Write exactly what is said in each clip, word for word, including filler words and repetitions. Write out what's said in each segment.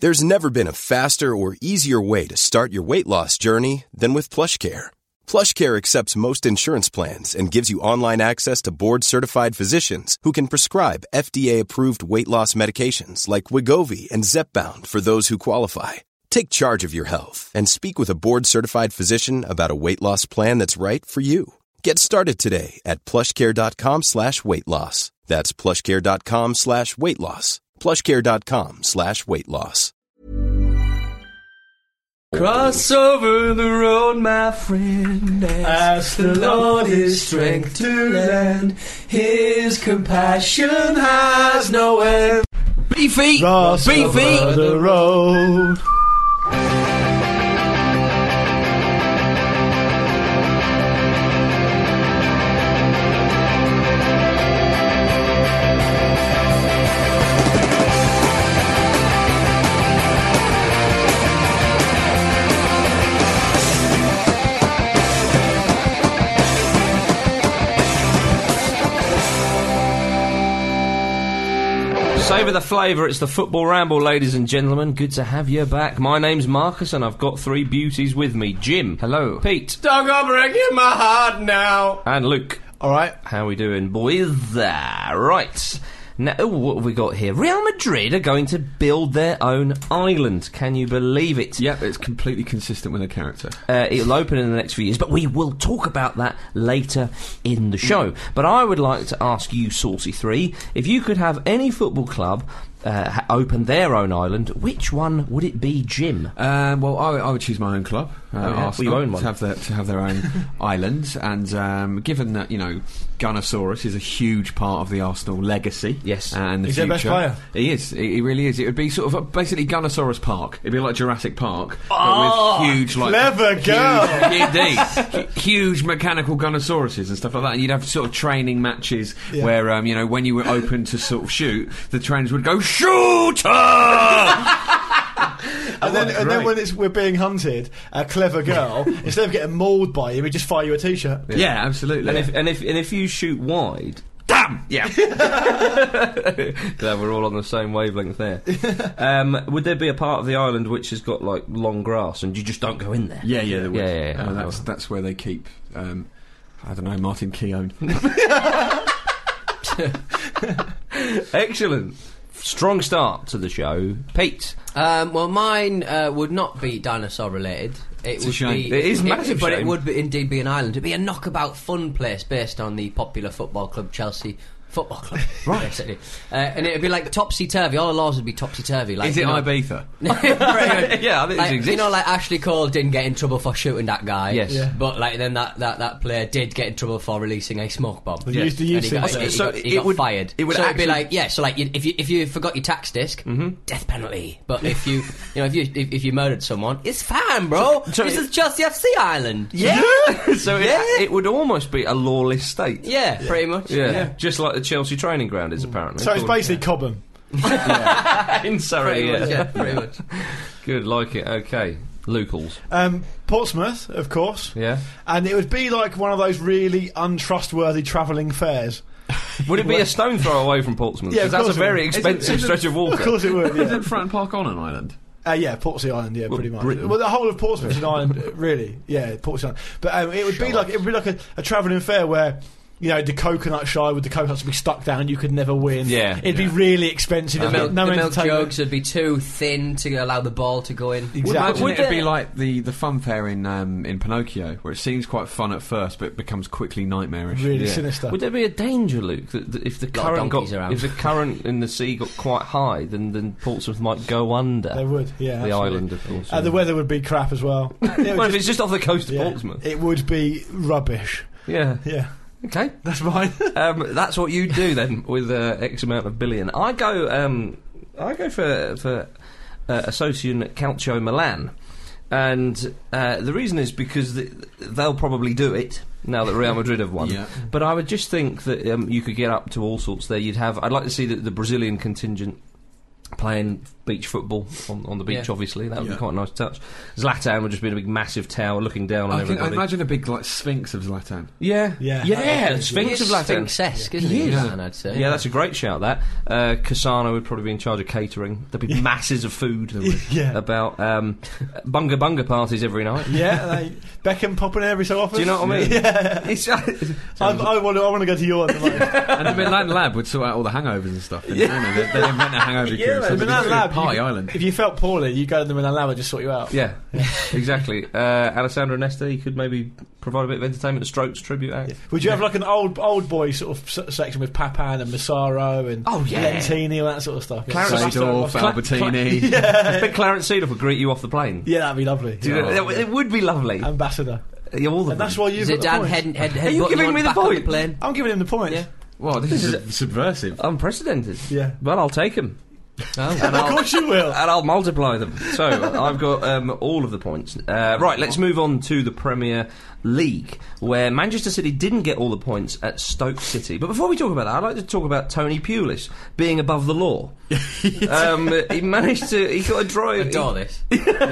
There's never been a faster or easier way to start your weight loss journey than with PlushCare. PlushCare accepts most insurance plans and gives you online access to board-certified physicians who can prescribe F D A-approved weight loss medications like Wegovy and Zepbound for those who qualify. Take charge of your health and speak with a board-certified physician about a weight loss plan that's right for you. Get started today at plushcare.com slash weight loss. That's plushcare.com slash weight loss. plushcare.com slash weight loss. Cross over the road, my friend. Ask the Lord his strength to lend. His compassion has no end. Beefy! Cross Beefy! over the road. Savour the flavour, it's the Football Ramble, ladies and gentlemen. Good to have you back. My name's Marcus and I've got three beauties with me. Jim. Hello. Pete. Dog, I'm breaking my heart now. And Luke. Alright. How we doing, boys? Uh, right. Now, ooh, what have we got here? Real Madrid are going to build their own island. Can you believe it? Yep, it's completely consistent with their character. Uh, it'll open in the next few years, but we will talk about that later in the show. But I would like to ask you, Saucy Three, if you could have any football club uh, ha- open their own island, which one would it be, Jim? Um, well, I, I would choose my own club, uh, Oh, yeah. Arsenal, Well, you own one. to have their to have their own island. And um, given that, you know, Gunnosaurus is a huge part of the Arsenal legacy, Yes. and the He's their future, best player. He is. He, he really is. It would be sort of a, basically Gunnosaurus Park. It'd be like Jurassic Park, Oh, but with huge, like clever huge, girl. indeed, hu- huge mechanical Gunnosauruses and stuff like that. And you'd have sort of training matches Yeah. where, um, you know, when you were open to sort of shoot, the trainers would go shooter. And then, and then great. when it's we're being hunted, a clever girl, instead of getting mauled by you, we just fire you a t-shirt. Yeah, absolutely. And if and if and if you shoot wide, Damn! Yeah. glad we're all on the same wavelength there. Um, would there be a part of the island which has got like long grass and you just don't go in there? Yeah, yeah, there would. Yeah, yeah, yeah. Uh, that's that's where they keep. Um, I don't know, Martin Keown. Excellent. Strong start to the show, Pete. Um, well, mine uh, would not be dinosaur related. It It's a would shame. be. It is a massive but shame. it would be, indeed be an island. It'd be a knockabout fun place based on the popular football club Chelsea Football Club, right? Basically, uh, and it'd be like topsy turvy. All the laws would be topsy turvy. Like, Is it you know, Ibiza? Yeah, I think like, it exists. you know, like Ashley Cole didn't get in trouble for shooting that guy. Yes. Yeah. But like then that, that, that player did get in trouble for releasing a smoke bomb. The use- the And use he got, thing. he, he So got, he it got would- fired. it would so it'd be actually- like, yeah, so like you, if you if you forgot your tax disc, death penalty. But if you you know if you if, if you murdered someone, it's fine, bro. So- so this it- is Chelsea F C Island. Yeah. So it, Yeah. it would almost be a lawless state. Yeah, pretty much. Yeah. Just like the Chelsea training ground is apparently. So it's basically Cobham. in Surrey. Pretty much, Yeah. yeah, pretty much. Good, like it. Okay, Lucals. Um, Portsmouth, of course. Yeah. And it would be like one of those really untrustworthy travelling fairs. Would it be a stone throw away from Portsmouth? Yeah, 'Cause of that's a course it very would. expensive Is it- is it- stretch of water. Of course it would, Is yeah. it Fratton Park on an island? Uh, yeah, Portsea Island, yeah, pretty much. Britain. Well, the whole of Portsmouth is an island, really. Yeah, Portsea Island. But um, it would be like it would be like a, a travelling fair where, you know, the coconut shy with the coconuts would be stuck down. You could never win. Yeah. it'd be really expensive. The There'd be milk, no the milk entertainment. jugs would be too thin to allow the ball to go in. Exactly. Imagine Would it'd there- be like the, the fun fair in um, in Pinocchio, where it seems quite fun at first, but it becomes quickly nightmarish. Really Yeah. sinister. Would there be a danger, Luke, that, that if the Lot of current got donkeys around. if the current in the sea got quite high, then then Portsmouth might go under They would, yeah. the absolutely. island, of course. Uh, the weather would be crap as well. It would well, if just- it's just off the coast of yeah, Portsmouth. it would be rubbish. Yeah. Yeah, Okay. that's fine. um, that's what you do then with uh, X amount of billion. I go. Um, I go for for uh, Association Calcio Milan, and uh, the reason is because th- they'll probably do it now that Real Madrid have won. Yeah. But I would just think that um, you could get up to all sorts there. You'd have. I'd like to see the, the Brazilian contingent playing beach football on, on the beach, Yeah. obviously. That would Yeah. be quite a nice touch. Zlatan would just be in a big massive tower looking down on I can everybody. imagine a big like sphinx of Zlatan. Yeah, Yeah. yeah, He Sphinx He of is Zlatan. Sphinx-esque, isn't He he? is. Zlatan, I'd say. Yeah, that's a great shout. That uh, Cassano would probably be in charge of catering. There'd be masses of food Yeah. about um, bunga bunga parties every night. Yeah, they, Beckham popping in every so often. Do you know what I mean? Yeah. It's, I, I want to. I want to go to yours. And the Milan Lab would sort out all the hangovers and stuff. Yeah. You know, they, they invent a hangover Yeah, cure. the So The it's Milan a Lab, party you- island. If you felt poorly, you go to the Milan Lab and just sort you out. yeah, exactly. Uh, Alessandro Nesta, he could maybe provide a bit of entertainment. A Strokes tribute act. Would you have like an old old boy sort of s- section with Papan and Massaro and Oh, yeah. Lentini and that sort of stuff? Yeah. Clarence Seedorf, Cla- Albertini. Big Clarence Seedorf would greet you off the plane. Yeah, that'd be lovely. Do you know, it, it would be lovely. Ambassador. Yeah, all of And them. that's why you've got the Zidane points. head, head, head Are you button giving on me the back on point? the plane. I'm giving him the points. Yeah. Wow, this is subversive. Unprecedented. Yeah. Well, I'll take him. Oh. And Of I'll, course you will. and I'll multiply them. So I've got um, all of the points. Uh, right, let's move on to the Premier League, where Manchester City didn't get all the points at Stoke City. But before we talk about that, I'd like to talk about Tony Pulis being above the law. um, he managed to. He got a drive. Adore this.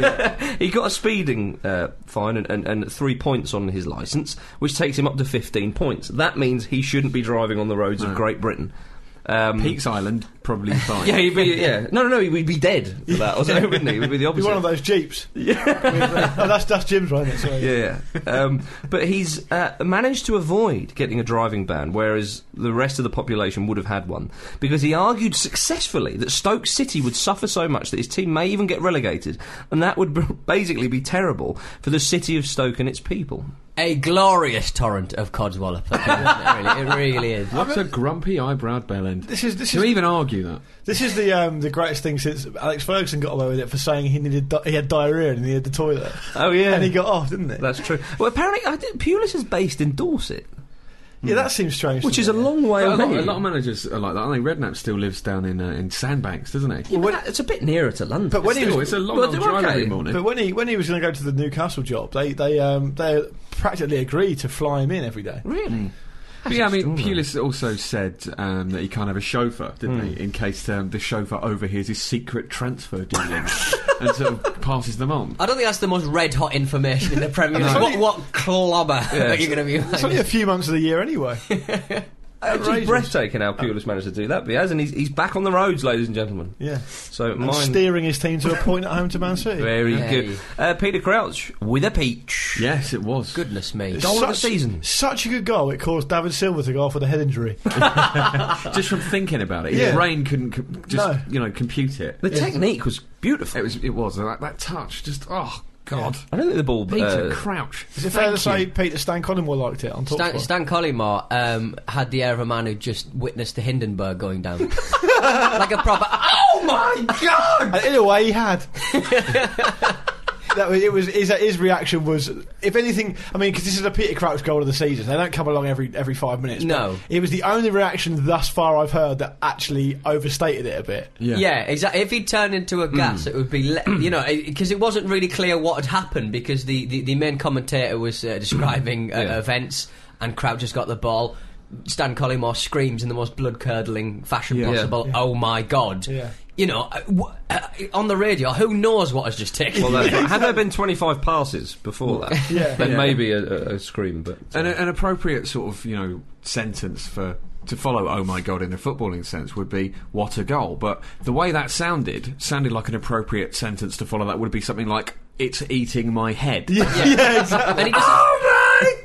He got a speeding uh, fine and, and, and three points on his licence, which takes him up to fifteen points. That means he shouldn't be driving on the roads of No. Great Britain. Um, Peaks Island, probably fine. yeah, he'd be. Yeah, no, no, no, he'd be dead for that, wasn't he? Wouldn't he? He'd be the Be opposite. one of those jeeps. Yeah. oh, that's that's Jim's, right? Isn't it? Sorry. Yeah, yeah. um, but he's uh, managed to avoid getting a driving ban, whereas the rest of the population would have had one, because he argued successfully that Stoke City would suffer so much that his team may even get relegated, and that would b- basically be terrible for the city of Stoke and its people. A glorious torrent of codswallop. It really, it really is. What's a grumpy eyebrow bellend? This is this To is even argue that. this is the um, the greatest thing since Alex Ferguson got away with it for saying he needed di- he had diarrhea and he needed the toilet, Oh yeah, and he got off, didn't it? that's true. Well, apparently, I think Pulis is based in Dorset, Yeah, that seems strange. which is doesn't a it? long way But a, away. lot, a lot of managers are like that. I think Redknapp still lives down in uh, in Sandbanks, doesn't he? Yeah, but that- it's a bit nearer to London. But when he Still, was, it's a long Well, old they're drive okay. every morning. but when he when he was going to go to the Newcastle job, they they um, they practically agreed to fly him in every day. really. But yeah, I mean, extraordinary. Pulis also said um, that he can't have a chauffeur, didn't he? In case um, the chauffeur overhears his secret transfer dealings and sort of passes them on. I don't think that's the most red hot information in the Premier League. No. What, what clobber are you going to be It's only a few months of the year anyway. It's just breathtaking how Pulis managed to do that, but he has, and he's, he's back on the roads, ladies and gentlemen. Yeah, So and mine. steering his team to a point at home to Man City. Very Hey. good. Uh, Peter Crouch with a peach. Yes, it was. Goodness me. It's Goal of the such- season. Such a good goal. It caused David Silva to go off with a head injury. Just from thinking about it, his Yeah. brain couldn't co- just No. you know compute it. The technique was beautiful. It was. It was like that touch. Just oh god. I don't think the ball. Peter uh, Crouch. Is it fair to Thank say you. Peter Stan Collymore liked it on top? Stan, Stan Collymore um, had the air of a man who just witnessed the Hindenburg going down. Like a proper. Oh my god! And in a way, he had. That was, it was his, his reaction was, if anything, I mean, because this is a Peter Crouch goal of the season. They don't come along every every five minutes. but No. it was the only reaction thus far I've heard that actually overstated it a bit. Yeah. Yeah, exactly. If he'd turned into a gas, it would be, le- you know, because it wasn't really clear what had happened because the, the, the main commentator was uh, describing uh, Yeah. events and Crouch just got the ball. Stan Collymore screams in the most blood-curdling fashion Yeah. possible, Yeah. "Oh my God." Yeah. You know, uh, wh- uh, on the radio, who knows what has just taken Well, place? that's right. Had there been twenty-five passes before that, Yeah. then Yeah. maybe a, a, a scream. But An, an appropriate sort of you know sentence for to follow "Oh my god" in a footballing sense would be "What a goal!" But the way that sounded sounded like an appropriate sentence to follow that would be something like "It's eating my head." Yeah, yeah, exactly. And he doesn't, oh my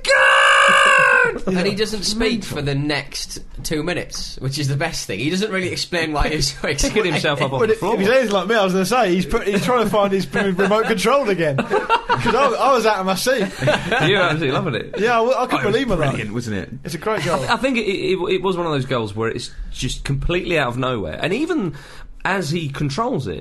god! and he doesn't speak for the next two minutes, which is the best thing. He doesn't really explain why he's so Picking excited. himself up off But the if floor. he's anything like me, I was going to say he's put, he's trying to find his remote control again because I, I was out of my seat. You're absolutely loving it. Yeah, I, I couldn't Oh, it was believe my brilliant, that. wasn't it? It's a great goal. I think it, it, it was one of those goals where it's just completely out of nowhere, and even as he controls it,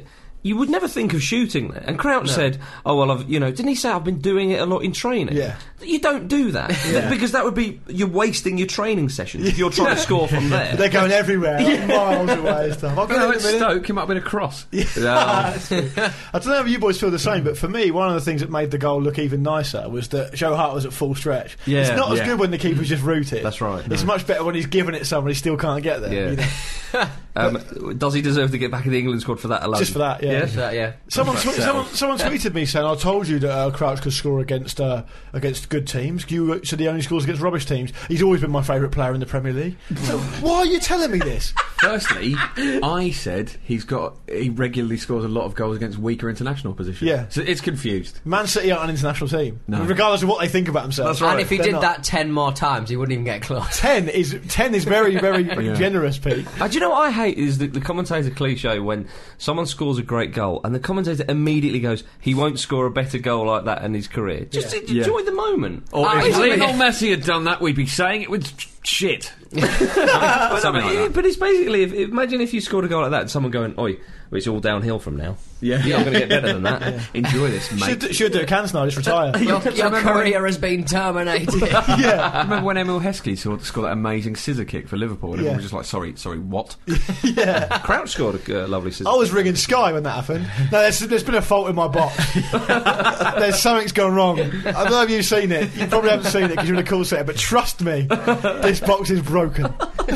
you would never think of shooting there. And Crouch No. said, "Oh well, I've you know, didn't he say I've been doing it a lot in training?" Yeah. You don't do that Yeah. because that would be you're wasting your training session if you're trying to score from there. They're going everywhere, like miles away and stuff. I'll You know, get at it in a minute. Stoke, it might have been a cross. No. That's true. I don't know if you boys feel the same, but for me, one of the things that made the goal look even nicer was that Joe Hart was at full stretch. Yeah, it's not as yeah. good when the keeper's just rooted. That's right. It's much better when he's giving it someone he still can't get there. Yeah. You know? Um, does he deserve to get back in the England squad for that alone? Just for that, yeah. So, yeah. Someone, Contract tw- someone, settled. someone tweeted me saying, "I told you that uh, Crouch could score against uh, against good teams. You said he only scores against rubbish teams. He's always been my favourite player in the Premier League. So why are you telling me this? Firstly, I said he's got he regularly scores a lot of goals against weaker international opposition. Yeah. So it's confused. Man City aren't an international team, No. regardless of what they think about themselves. And if he They're did not. that ten more times, he wouldn't even get close. ten is ten is very very Yeah. generous, Pete. Uh, do you know what I hate is the, the commentator cliche when someone scores a great goal and the commentator immediately goes, "He won't score a better goal like that in his career." Just Yeah. en- enjoy the moment. Or Ah, if he's- Lionel Messi had done that, we'd be saying it was shit. But, Something like that. but it's basically, if, imagine if you scored a goal like that and someone going, "Oi, well, it's all downhill from now. Yeah. You're not going to get better than that." Enjoy this, mate. Should, do- should do it. Cancel now. Just retire. Your, your remember career has been terminated. yeah, Remember when Emil Heskey scored, scored that amazing scissor kick for Liverpool? And everyone Yeah. was just like, sorry, sorry, what? yeah. Crouch scored a uh, lovely scissor. I was ringing Sky when that happened. No, there's, there's been a fault in my box. There's something's gone wrong. I don't know if you've seen it. You probably haven't seen it because you're in a call centre. But trust me, this box is broken.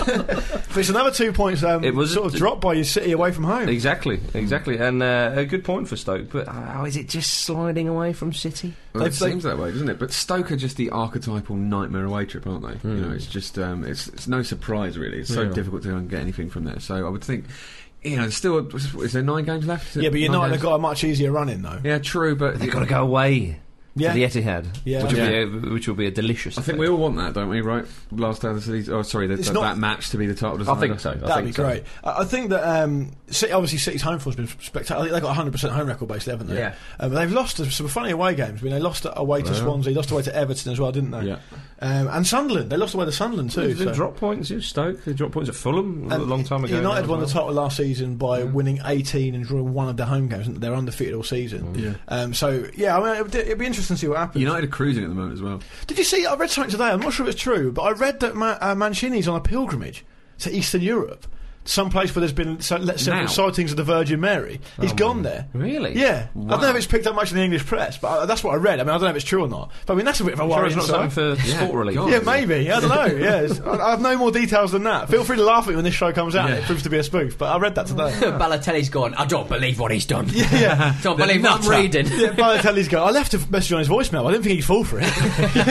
But it's another two points. Um, It was- sort of dropped by your City away from home. Exactly, exactly, and uh, a good point for Stoke. But how is it just sliding away from City? Well, it They've- seems that way, doesn't it? But Stoke are just the archetypal nightmare away trip, aren't they? Mm. You know, it's just um, it's it's no surprise really. It's so Yeah. difficult to go and get anything from there. So I would think, you know, there's still is there nine games left? Is it Yeah, but nine United games? have got a much easier run in though. Yeah, true, but They've got to go away Yeah. to the Etihad, Yeah. which, will Yeah. Be a, which will be a delicious. I think we all want that, don't we? Right? Last day of the season. Oh, sorry, that, It's that, not- that match to be the title I decider. think so. I That'd think be so. great. I I think that um, City, obviously City's home form has been spectacular. I think they've got a one hundred percent home record basically, haven't they? Yeah. Um, they've lost to some funny away games. I mean, they lost away to Well. Swansea, lost away to Everton as well, didn't they? Yeah. Um, and Sunderland. They lost away to Sunderland too. They so- dropped points at Stoke. They dropped points at Fulham a And long time ago. United now won the as well. title last season by winning eighteen and drawing one of their home games. They're undefeated all season. Yeah. Um, so yeah, I mean, it'd, it'd be interesting to see what happens. United are cruising at the moment as well. Did you see? I read something today. I'm not sure if it's true, but I read that Ma- uh, Mancini's on a pilgrimage to Eastern Europe, some place where there's been so, let- several Now? sightings of the Virgin Mary. He's Oh, gone my- there. Really? Yeah, I Wow. don't know if it's picked up much in the English press, but I, that's what I read. I mean, I don't know if it's true or not. But I mean, that's a bit of a Sure, worry. it's not inside. something for Yeah, sport relief. God. Yeah, maybe. I don't know. Yeah, it's- I, I have no more details than that. Feel free to laugh at me when this show comes out. Yeah. It proves to be a spoof, but I read that today. Balotelli's gone, I don't believe what he's done. yeah, yeah. Don't believe what I'm nutter. reading. Yeah, Balotelli's go. I left a message on his voicemail. I didn't think he'd fall for it.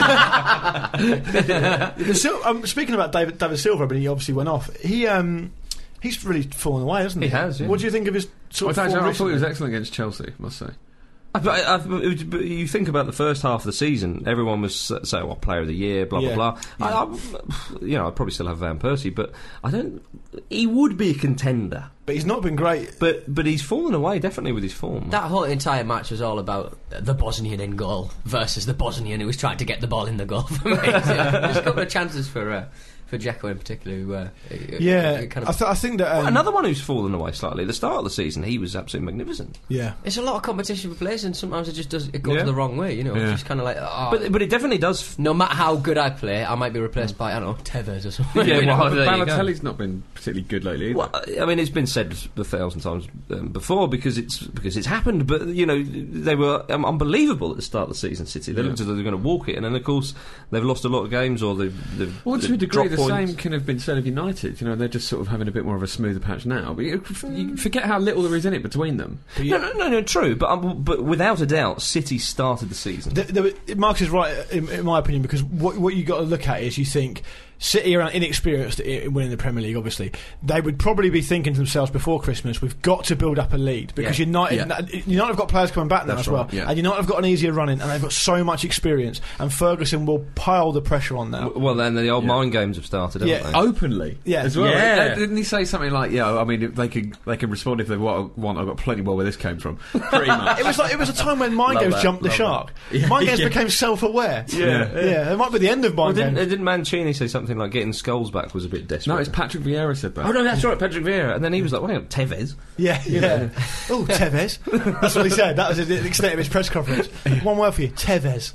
The Sil- um, speaking about David David Silva, but he obviously went off. He um, he's really fallen away, hasn't he? He has, yeah. What do you think of his I, sort of thought, form I thought he was recently? excellent against Chelsea, I must say. I- But, I, but you think about the first half of the season, everyone was saying, "What player of the year?" Blah Yeah. blah blah. I, I, you know, I'd probably still have Van Persie, but I don't. He would be a contender, But he's not been great. but but he's fallen away definitely with his form. That whole entire match was all about the Bosnian in goal versus the Bosnian who was trying to get the ball in the goal for me. There's a couple of chances for uh, for Dzeko in particular. Who, uh, Yeah, kind I, of, th- I think that um, Another one who's fallen away slightly. At the start of the season, he was absolutely magnificent. Yeah, it's a lot of competition for players, and sometimes it just does it goes Yeah. the wrong way. You know, Yeah. it's just kind of like, oh, But but it definitely does. no matter how good I play, I might be replaced by I don't know Tevez or something. Yeah, You know? well, there you go. Balotelli's not been particularly good lately. either. Well, I mean, it's been said a thousand times um, before because it's because it's happened. But you know, they were um, unbelievable at the start of the season. City, they Yeah. looked as though they were going to walk it, and then of course they've lost a lot of games, or they've, they've Well, to a they've degree, dropped the points. same can have been said of United. You know, they're just sort of having a bit more of a smoother patch now. But you, you forget how little there is in it between them. but No, yeah. no, no, no, true. But um, but without a doubt, City started the season. The, the, Marcus is right in, in my opinion because what what you got to look at is you think City are inexperienced in winning the Premier League. Obviously, they would probably be thinking to themselves before Christmas, "We've got to build up a lead because Yeah. United, Yeah. United have got players coming back now That's as well, right, yeah. and United have got an easier run in, and they've got so much experience, and Ferguson will pile the pressure on now." well, then the old Yeah. mind games have started, haven't Yeah. they? Openly, Yeah. as well. Yeah. Uh, Didn't he say something like, "Yeah, I mean, if they can they can respond if they wa- want. I've got plenty more where this came from." Pretty much. It was like it was a time when mind Love games that, jumped the love shark. that. Yeah, Mind games yeah. became self-aware. Yeah. yeah, it might be the end of Well, mind didn't, games. didn't Mancini say something something like getting Scholes back was a bit desperate. No, it's Patrick Vieira said that. Oh no, that's right, Patrick Vieira. And then he was like, "Well, hang on, Tevez." Yeah, yeah. Oh, Tevez. That's what he said. That was the extent of his press conference. One word for you, Tevez.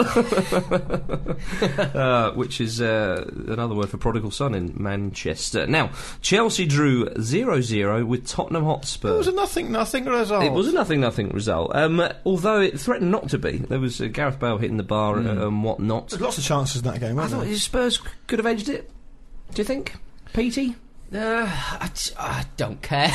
uh, which is uh, another word for prodigal son in Manchester. Now, Chelsea drew zero zero with Tottenham Hotspur. It was a nothing, nothing result. It was a nothing, nothing result. Um, although it threatened not to be. There was uh, Gareth Bale hitting the bar mm. and, and whatnot. There's lots of chances in that game, I wasn't thought there? Spurs could have edged it. Do you think, Petey? Uh, I, t- I don't care.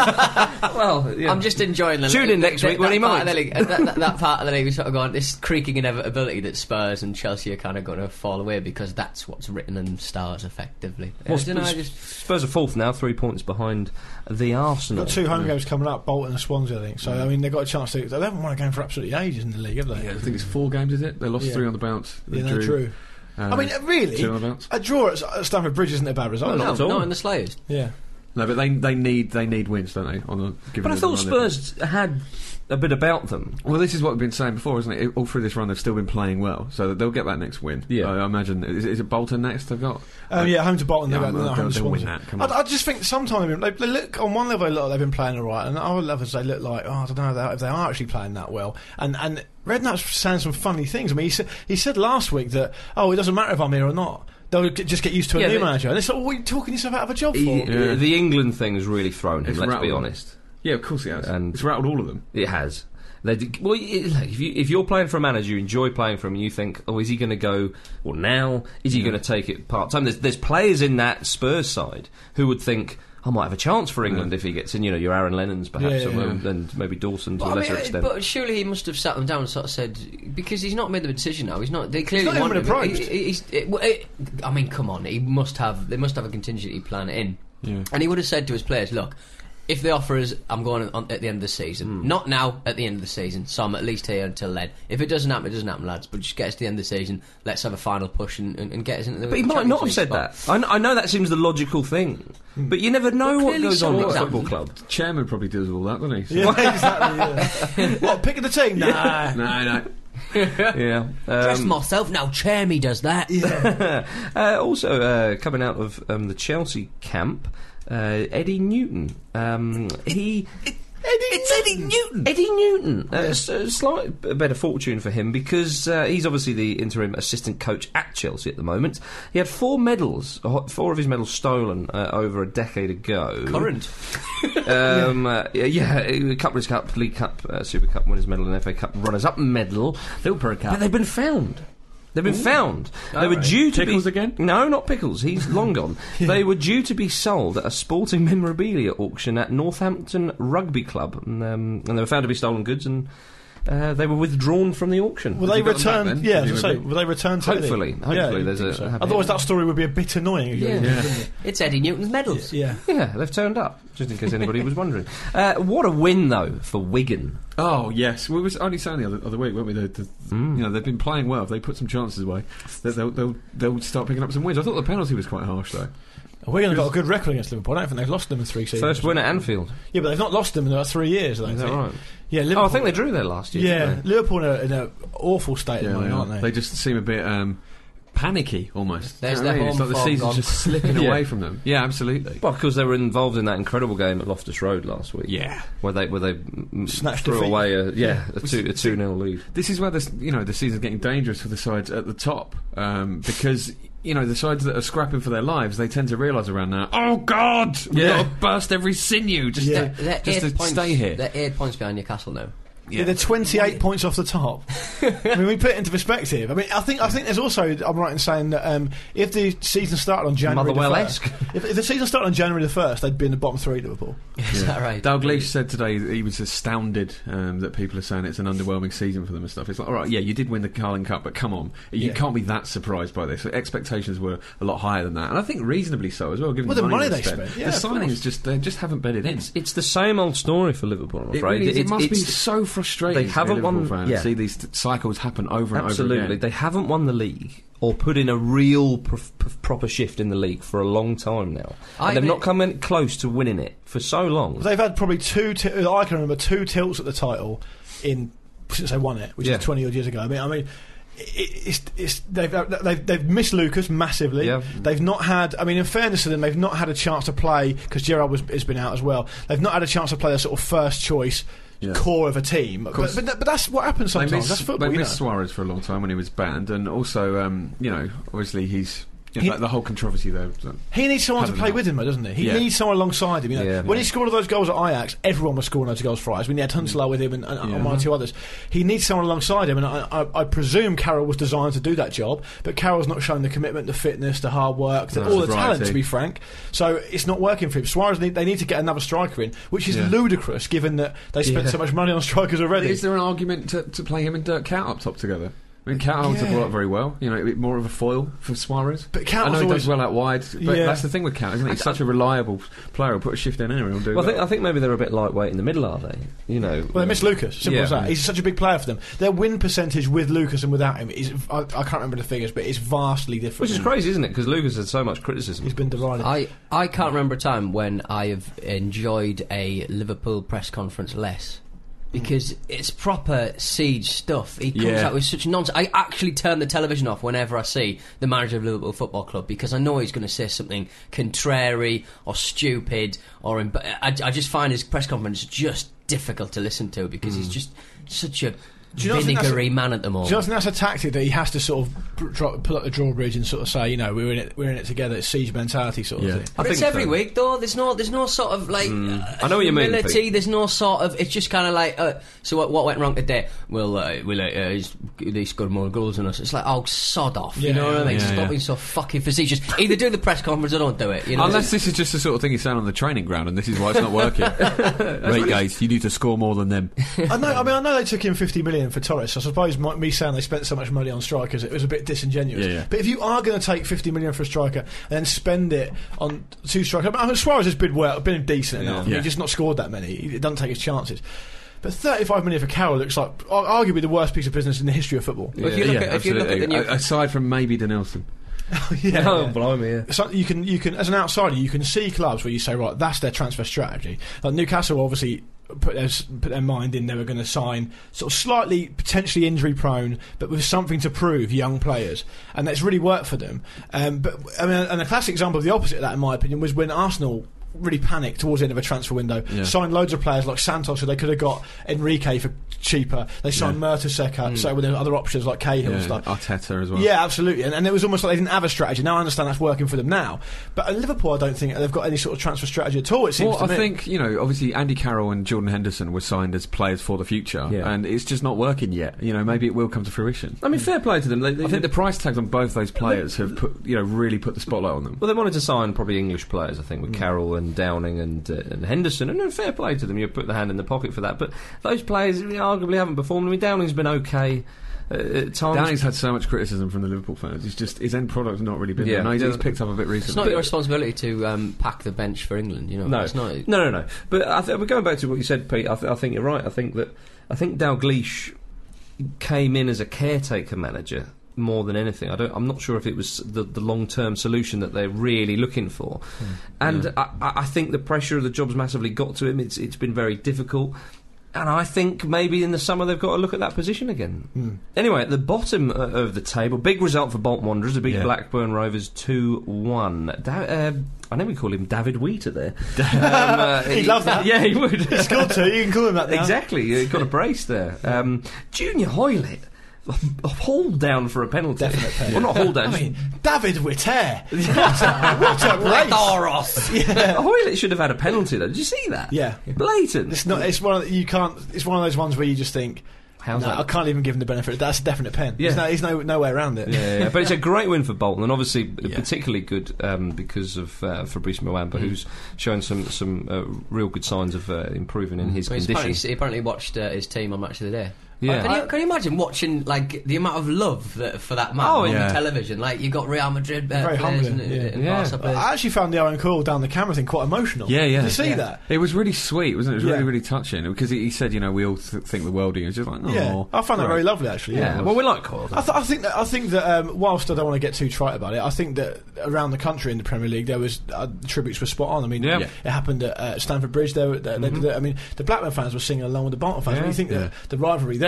Well, yeah. I'm just enjoying the Tune in next the, week when he part might. of the league, that, that, that part of the league is sort of going, this creaking inevitability that Spurs and Chelsea are kind of going to fall away because that's what's written in stars, effectively. Well, I don't know, I Spurs, just... Spurs are fourth now, three points behind the Arsenal. Got two home games coming up, Bolton and Swansea, I think. So, I mean, they've got a chance to... They haven't won a game for absolutely ages in the league, have they? Yeah, I think it's four games, is it? They lost Yeah. three on the bounce. They Yeah, drew. they drew. Uh, I mean, really, two on the bounce. a draw at at Stamford Bridge isn't a bad result. No, No, not at all. not in the slightest. Yeah. No, but they they need they need wins, don't they? On the, given But I the thought run they've Spurs had a bit about them. Well, this is what we've been saying before, isn't it? All through this run, they've still been playing well, so they'll get that next win. Yeah. I, I imagine. Is, is it Bolton next? They've got. Um, yeah, home to Bolton. Yeah, they've got they'll- no, home to they'll win Swansea. that, come I, on. I just think sometimes they, they look on one level they look like they've been playing all right, and on other levels they look like, oh, I don't know if they, if they are actually playing that well. And and Redknapp's saying some funny things. I mean, he said he said last week that oh, it doesn't matter if I'm here or not. They'll g- just get used to a Yeah, new they- manager. And it's like, what are you talking yourself out of a job for? He- Yeah. The England thing's really thrown him, It's let's be rattled them. honest. Yeah, of course it has. And- it's rattled all of them. It has. They did, well, it, like, if, you, if you're playing for a manager, you enjoy playing for him, and you think, oh, is he going to go, well, now? Is he Yeah. going to take it part-time? There's, there's players in that Spurs side who would think, I might have a chance for England Yeah. if he gets in, you know, your Aaron Lennons, perhaps, Yeah, yeah, and, and maybe Dawson to But, a I lesser mean, extent. but surely he must have sat them down and sort of said, because he's not made the decision now. He's not. They clearly not even want him. approached. He- he- he's- it- well, it- I mean, come on. He must have. They must have a contingency plan in. Yeah. And he would have said to his players, "Look, if they offer us, I'm going on at the end of the season. Not now, at the end of the season. So I'm at least here until then. If it doesn't happen, it doesn't happen, lads. But just get us to the end of the season. Let's have a final push and, and, and get us into the. But he might not have Champions said League that. spot. I, kn- I know that seems the logical thing, but you never know Well, what clearly goes on some at a example. football club. The chairman probably does all that, doesn't he? Yeah, exactly. Yeah. What, picking the team? Nah. No, no. Yeah. Dress Um, myself now. Chermy does that. uh, also, uh, coming out of um, the Chelsea camp, uh, Eddie Newton. Um, he. It's Eddie Newton. Eddie Newton. Uh, s- a slight b- better fortune for him because uh, he's obviously the interim assistant coach at Chelsea at the moment. He had four medals, uh, four of his medals stolen uh, over a decade ago. Current. Um, uh, yeah, yeah, Cup, Cup, League Cup, uh, Super Cup winners medal, and F A Cup runners-up medal. Super Cup. But they've been found. They've been found. They were right. due to Pickles be again? No, not Pickles. He's long gone. They were due to be sold at a sporting memorabilia auction at Northampton Rugby Club, and, um, and they were found to be stolen goods, and uh, they were withdrawn from the auction. Will they you got them back return? then, Yeah, as I say, presumably? will they return to Eddie? Hopefully, hopefully Yeah, you'd there's think a so. happy Otherwise, ending. that story would be a bit annoying. Yeah. Wouldn't Yeah. it? It's Eddie Newton's medals. Yeah. Yeah, they've turned up. Just in case anybody was wondering. Uh, what a win, though, for Wigan. Oh yes, we was only saying the other, other week, weren't we? The, the, Mm. You know, they've been playing well. If they put some chances away, they- they'll, they'll they'll start picking up some wins. I thought the penalty was quite harsh though. Wigan have got a good record against Liverpool. I don't think they've lost them in three seasons. First win at Anfield. Yeah, but they've not lost them in about three years. I don't Is that think. right? Yeah, Oh, Liverpool. I think they drew there last year. Yeah, didn't they? Liverpool in an in a awful state at the they, moment, are. aren't they? They just seem a bit um, panicky almost. There's Do you know their what I mean? It's home like the form season's gone. just slipping Yeah. away from them. Yeah, absolutely. Well, because they were involved in that incredible game at Loftus Road last week. Yeah. Where they where they mm, Snatched threw defeat. away a yeah a two a two nil lead. This is where the you know the season's getting dangerous for the sides at the top um, because you know the sides that are scrapping for their lives they tend to realise around now. Oh God, we've Yeah. got to burst every sinew just Yeah. to, They're just eight to points, stay here. They're eight points behind Newcastle now. Yeah, they're twenty-eight points off the top. I mean, we put it into perspective. I mean, I think I think there's also I'm right in saying that um, if the season started on January the Motherwell-esque. first, if, if the season started on January the first, they'd be in the bottom three. Liverpool. Is that right? Dalglish said today that he was astounded um, that people are saying it's an underwhelming season for them and stuff. It's like, all right, yeah, you did win the Carling Cup, but come on, you Yeah. can't be that surprised by this. Expectations were a lot higher than that, and I think reasonably so as well. Given Well, the the money, money they they spent, spent, yeah, the of signings course. just they just haven't bedded in. It's it's the same old story for Liverpool. I'm It, afraid really is. It It's- must be it's- so frustrating. they haven't to be a Liverpool won- fan yeah. to see these t- cycles happen over and over Absolutely, again. they haven't won the league or put in a real pr- pr- proper shift in the league for a long time now, I and they've think- not come in close to winning it for so long. They've had probably two. T- I can remember two tilts at the title in since they won it, which Yeah. is twenty odd years ago. I mean, I mean, It's, it's, they've, they've they've missed Lucas massively. Yeah. They've not had. I mean, in fairness to them, they've not had a chance to play because Gerrard was has been out as well. They've not had a chance to play their sort of first choice Yeah. core of a team. But, course. but, but that's what happens sometimes. They missed, that's football. they You know? missed Suarez for a long time when he was banned, and also, um, you know, obviously he's you know, He- like the whole controversy there. that- He needs someone to Hasn't play helped. with him, though, doesn't he? He Yeah. needs someone alongside him. You know? Yeah, when yeah. he scored all those goals at Ajax, everyone was scoring those goals for Ajax. When he had Huntelaar with him and, and, and Yeah. one or two others, he needs someone alongside him. And I, I, I presume Carroll was designed to do that job, but Carroll's not shown the commitment, the fitness, the hard work, the, No, all the variety. talent. To be frank, so it's not working for him. Suarez, need, they need to get another striker in, which is Yeah. ludicrous given that they spent Yeah. so much money on strikers already. Is there an argument to, to play him and Dirk Kuyt up top together? I mean, Kuyt holds the Yeah. ball up very well. You know, a bit more of a foil for Suarez. But Kuyt I know was he always- does well out wide, but Yeah. that's the thing with Kuyt, isn't it? He's such a reliable player. He'll put a shift in anywhere. He'll do Well, I well. think, I think maybe they're a bit lightweight in the middle, are they? You know. Well, they miss Lucas. Simple Yeah. as that. He's such a big player for them. Their win percentage with Lucas and without him is, I, I can't remember the figures, but it's vastly different. Which is crazy, isn't it? Because Lucas had so much criticism. He's been divided. I, I can't remember a time when I have enjoyed a Liverpool press conference less. Because it's proper siege stuff. He comes Yeah. out with such nonsense. I actually turn the television off whenever I see the manager of Liverpool Football Club because I know he's going to say something contrary or stupid. Or imb- I, I just find his press conference just difficult to listen to because he's just such a Do you not think that's a- vinegary man at the Do moment. you not think that's a tactic that he has to sort of pr- drop, pull up the drawbridge and sort of say, you know, we're in it, we're in it together. It's siege mentality sort Yeah. of thing. I But it's think every so. week though. There's no, there's no sort of like uh, I know what you mean, humility. Pete. There's no sort of. It's just kind of like. Uh, so what, what went wrong today? Well, uh, well, uh, he's, they scored more goals than us. It's like, oh, sod off. You Yeah, know what I mean? yeah, Stop yeah. being so fucking facetious. Either do the press conference or don't do it. You know? Unless this is just the sort of thing he's saying on the training ground, and this is why it's not working. Right, guys, you need to score more than them. I know. I mean, I know they took in fifty million for Torres. I suppose my, me saying they spent so much money on strikers, it was a bit disingenuous. Yeah, yeah. But if you are going to take fifty million for a striker and then spend it on two strikers, I mean, Suarez has been well, been decent enough. I mean, Yeah. He's just not scored that many. He doesn't take his chances. But thirty-five million for Carroll looks like ar- arguably the worst piece of business in the history of football. If you look at- if you look at the new- A- aside from maybe Denilson. yeah, Oh, yeah. blimey, yeah. So you can, you can, as an outsider, you can see clubs where you say, right, that's their transfer strategy. Like Newcastle, obviously put their put their mind in they were going to sign sort of slightly potentially injury prone, but with something to prove, young players, and that's really worked for them. Um, but I mean, and a classic example of the opposite of that, in my opinion, was when Arsenal really panicked towards the end of a transfer window, Yeah. signed loads of players like Santos, so they could have got Enrique for cheaper. They signed Yeah. Mertesacker, so with other options like Cahill and Yeah, stuff. Arteta as well. Yeah, absolutely. And, and it was almost like they didn't have a strategy. Now I understand that's working for them now. But at Liverpool, I don't think they've got any sort of transfer strategy at all, it seems Well, to I me. think, you know, obviously Andy Carroll and Jordan Henderson were signed as players for the future, Yeah. and it's just not working yet. You know, maybe it will come to fruition. I mean, fair play to them. They, they, I think the price tags on both those players have put, you know, really put the spotlight on them. well, they wanted to sign probably English players, I think, with Carroll and Downing and uh, and Henderson, and uh, fair play to them. You put the hand in the pocket for that. But those players arguably haven't performed. I mean, Downing's been okay uh, at times. Downing's had so much criticism from the Liverpool fans. He's just his end product's not really been Yeah. there. No, he's, Yeah. he's picked up a bit It's recently. not your responsibility to um, pack the bench for England. You know, No, it's not. no, no, no. But I th- we're going back to what you said, Pete. I, th- I think you're right. I think that I think Dalglish came in as a caretaker manager more than anything. I don't. I'm not sure if it was the, the long-term solution that they're really looking for. And Yeah. I, I I think the pressure of the job's massively got to him. It's it's been very difficult. And I think maybe in the summer they've got to look at that position again. Hmm. Anyway, at the bottom uh, of the table, big result for Bolton Wanderers. They beat Yeah. Blackburn Rovers two one. Da- uh, I know we call him David Wheater there. um, uh, He'd love that. Yeah, he would. He scored two, you can call him that now. Exactly, you got a brace there. Um, Junior Hoylett, a haul down for a penalty. Definite pen. Well, not haul down. I just- mean, David Witter. What a, what a brace. Hoylett should have had a penalty though. Did you see that? Yeah. Blatant. It's not. It's one. Of, the- you can't. It's one of those ones where you just think, How's no, that? I can't even give him the benefit. That's a definite pen. Yeah. There's no, there's no, no way around it. Yeah, yeah, yeah. But it's a great win for Bolton, and obviously Yeah. particularly good um, because of uh, Fabrice Mwamba, who's shown some some uh, real good signs of uh, improving in his Well, he's condition. apparently, he apparently watched uh, his team on Match of the Day. Yeah. Can you, can you imagine watching like the amount of love that, for that man Oh, on yeah. television? Like you got Real Madrid uh, Very players and, humbling, yeah. and Yeah. Barca players. I actually found the Owen Coyle down the camera thing quite emotional. Yeah, yeah. Did you see Yeah. that? It was really sweet, wasn't it? It was Yeah. really, really touching because he, he said, you know, we all th- think the world of you. It's just like, oh, Yeah, I found that very lovely actually. yeah. Yeah. Well, we like Coyle. I, th- I think that I think that um, whilst I don't want to get too trite about it, I think that around the country in the Premier League there was uh, tributes were spot on. I mean, Yeah. it happened at uh, Stamford Bridge. There, they, they, Mhm. they, I mean, the Blackburn fans were singing along with the Bolton fans. Yeah. When you think Yeah. that the rivalry there,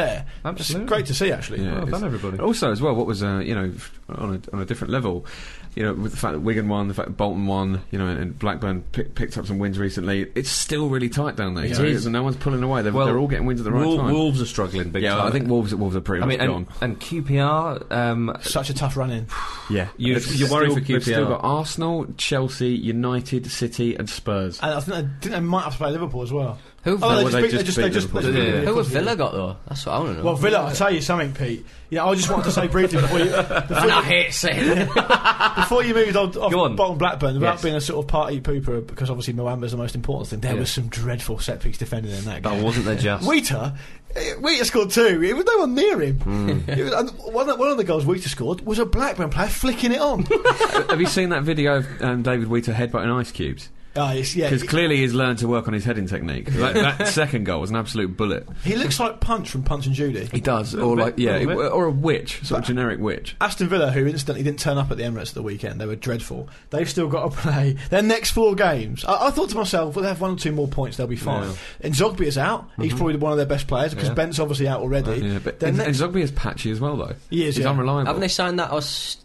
there. Absolutely. It's great to see, actually. Yeah, Well it's- done, everybody. Also, as well, what was uh, you know on a, on a different level, you know, with the fact that Wigan won, the fact that Bolton won, you know, and, and Blackburn pick, picked up some wins recently. It's still really tight down there. It so is. and no one's pulling away. They're, Well, they're all getting wins at the right Wol- time. Wolves are struggling big yeah, time. I think Wolves Wolves are pretty I much mean, gone. and, and Q P R. Um, Such a tough run in. Yeah, You- They've you're worried still- for Q P R. They've still got Arsenal, Chelsea, United, City, and Spurs. And I think they, think they might have to play Liverpool as well. Who? Oh, well, they, they just beat, they just just beat they just Liverpool, they just yeah. beat Who have Liverpool. Villa got though? That's what I want to know. Well, Villa, I'll tell you something, Pete. Yeah, I just wanted to say briefly before you, before and I you, hate saying it. before you moved on, off Go on. Bolton Blackburn, without Yes. being a sort of party pooper, because obviously Moamba's the most important thing, there Yeah. was some dreadful set piece defending in that game. oh, wasn't there just? Wheater, eh, Wheater scored two. It was no one near him. Hmm. It was, and one, of, one of the goals Wheater scored was a Blackburn player flicking it on. Have you seen that video of um, David Wheater headbutting ice cubes? Oh, it's, yeah, Because he, clearly he's learned to work on his heading technique. That, that second goal was an absolute bullet. he looks like Punch from Punch and Judy. He does, Little or bit, like yeah, little bit. or a witch, sort of generic witch. Aston Villa, who instantly didn't turn up at the Emirates at the weekend, they were dreadful. They've still got to play their next four games. I, I thought to myself, well, they have one or two more points, they'll be fine. Yeah. And Zogby is out. He's probably one of their best players because Yeah. Bent's obviously out already. Yeah, but Their and, next- and Zogby is patchy as well, though. He is, He's yeah. unreliable. Haven't they signed that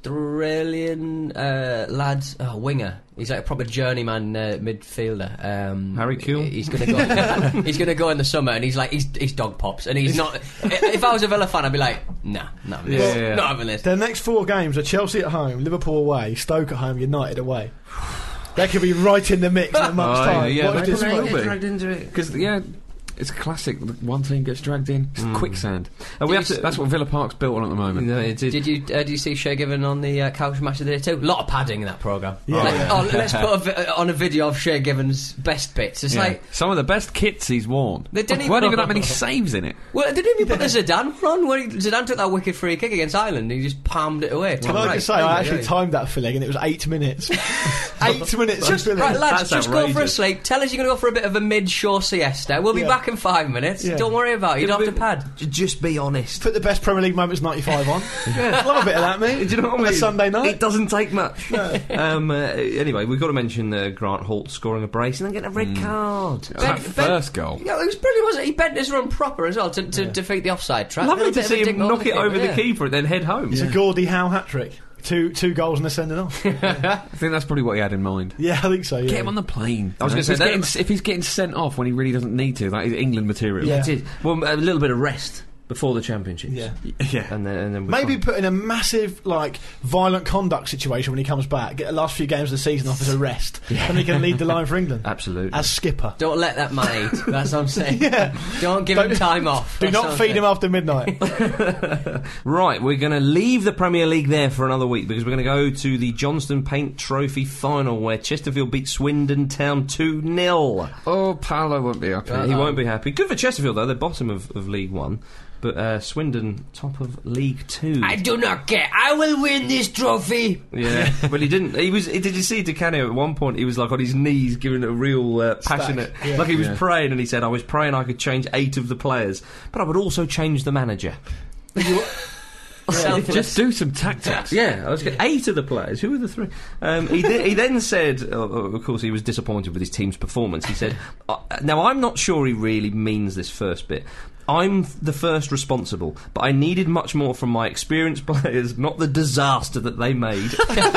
Australian uh, lad, oh, winger? He's like a proper journeyman uh, midfielder. Um, Harry Kewell? He's gonna go. He's gonna go in the summer, and he's like he's, he's dog pops, and he's not. If I was a Villa fan, I'd be like, nah, not having this. Yeah, yeah, yeah. Not having this. Their next four games are Chelsea at home, Liverpool away, Stoke at home, United away. They could be right in the mix in a month's Oh, time. yeah, What they is this could month? get dragged into it. Because yeah, it's classic. One team gets dragged in. It's quicksand. And we Did have you to. That's what Villa Park's built on at the moment. No, it did. Did you uh, did you see Shea Given on the uh, couch match of the day too? A lot of padding in that programme. Yeah. Like, Yeah. oh, let's put a vi- uh, on a video of Shea Given's best bits. It's Yeah. like, Some of the best kits he's worn. They didn't weren't even- even that many saves in it. well, didn't even put the Zidane run where he, Zidane took that wicked free kick against Ireland. And he just palmed it away. Can Top I right. just say, I actually Yeah. timed that filling and it was eight minutes. eight minutes. Just, of filling. right, lads, That's just go for a outrageous. sleep. Tell us you're going to go for a bit of a mid-shore siesta. We'll be Yeah. back in five minutes. Yeah. Don't worry about it. You don't have to pad. J- Just be honest. Put the best Premier League moments ninety-five on. Love a bit of that, mate. Do you know what On I a mean? Sunday night. It doesn't take much. um, uh, anyway, we've got to mention uh, Grant Holt scoring a brace and then getting a red card. That first goal. Yeah, it was brilliant, wasn't it? He bent his run proper as well to, to defeat the offside trap. Lovely Little to bit of a see dig him over knock the it over keeper, the yeah. keeper and then head home. It's a Gordie Howe hat trick. Two two goals and a sending off. I think that's probably what he had in mind. Yeah, I think so. Yeah. Get him on the plane. I was You know, gonna say if he's that- getting- if he's getting sent off when he really doesn't need to, that is England material. Yeah. It is. Well, a little bit of rest before the championships. Yeah. yeah. And then, and then we Maybe can't- put in a massive, like, violent conduct situation when he comes back. Get the last few games of the season off as a rest. And he can lead the line for England. Absolutely. As skipper. Don't let that man eat. That's what I'm saying. Yeah. Don't give Don't- him time off. Do That's what not I'm feed saying. him after midnight. Right, we're going to leave the Premier League there for another week because we're going to go to the Johnston Paint Trophy final where Chesterfield beat Swindon Town two nil. Oh, Paolo won't be happy. He won't be happy. Good for Chesterfield, though. They're bottom of, of League One. But uh, Swindon, top of League Two. I do not care. I will win this trophy. Yeah, but he didn't. He was. Did you see Di Canio at one point? He was like on his knees, giving a real uh, passionate, yeah. like he was Yeah. praying, and he said, "I was praying I could change eight of the players, but I would also change the manager." Selfless. Just do some tactics. Yeah, I was getting eight of the players. Who were the three? Um, he, th- he then said, uh, of course, he was disappointed with his team's performance. He said, uh, "Now I'm not sure he really means this first bit. I'm the first responsible, but I needed much more from my experienced players, not the disaster that they made."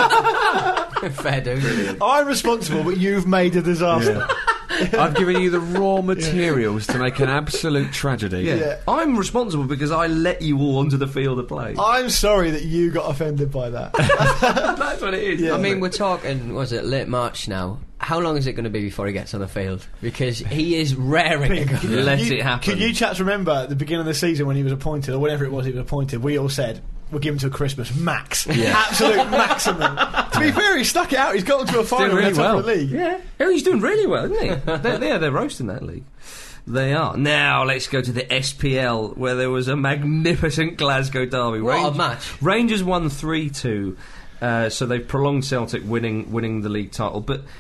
Fair dude. I'm responsible, but you've made a disaster. I've given you the raw materials to make an absolute tragedy. Yeah. Yeah. I'm responsible because I let you all onto the field of play. I'm sorry that you got offended by that. That's what it is. Yeah. I mean, we're talking, was it late March now? How long is it going to be before he gets on the field? Because he is raring to go. Can you- Let you- it happen. Can you chaps remember at the beginning of the season when he was appointed, or whenever it was he was appointed, we all said, we'll give him till Christmas, max. Absolute maximum. To be fair, he stuck it out. He's got into a final really in the top of the well. league. Yeah. Oh, he's doing really well, isn't he? they're, they're, they're roasting that league. They are. Now, let's go to the S P L, where there was a magnificent Glasgow derby. What a Rangers, match. Rangers won three two, uh, so they've prolonged Celtic winning winning the league title. But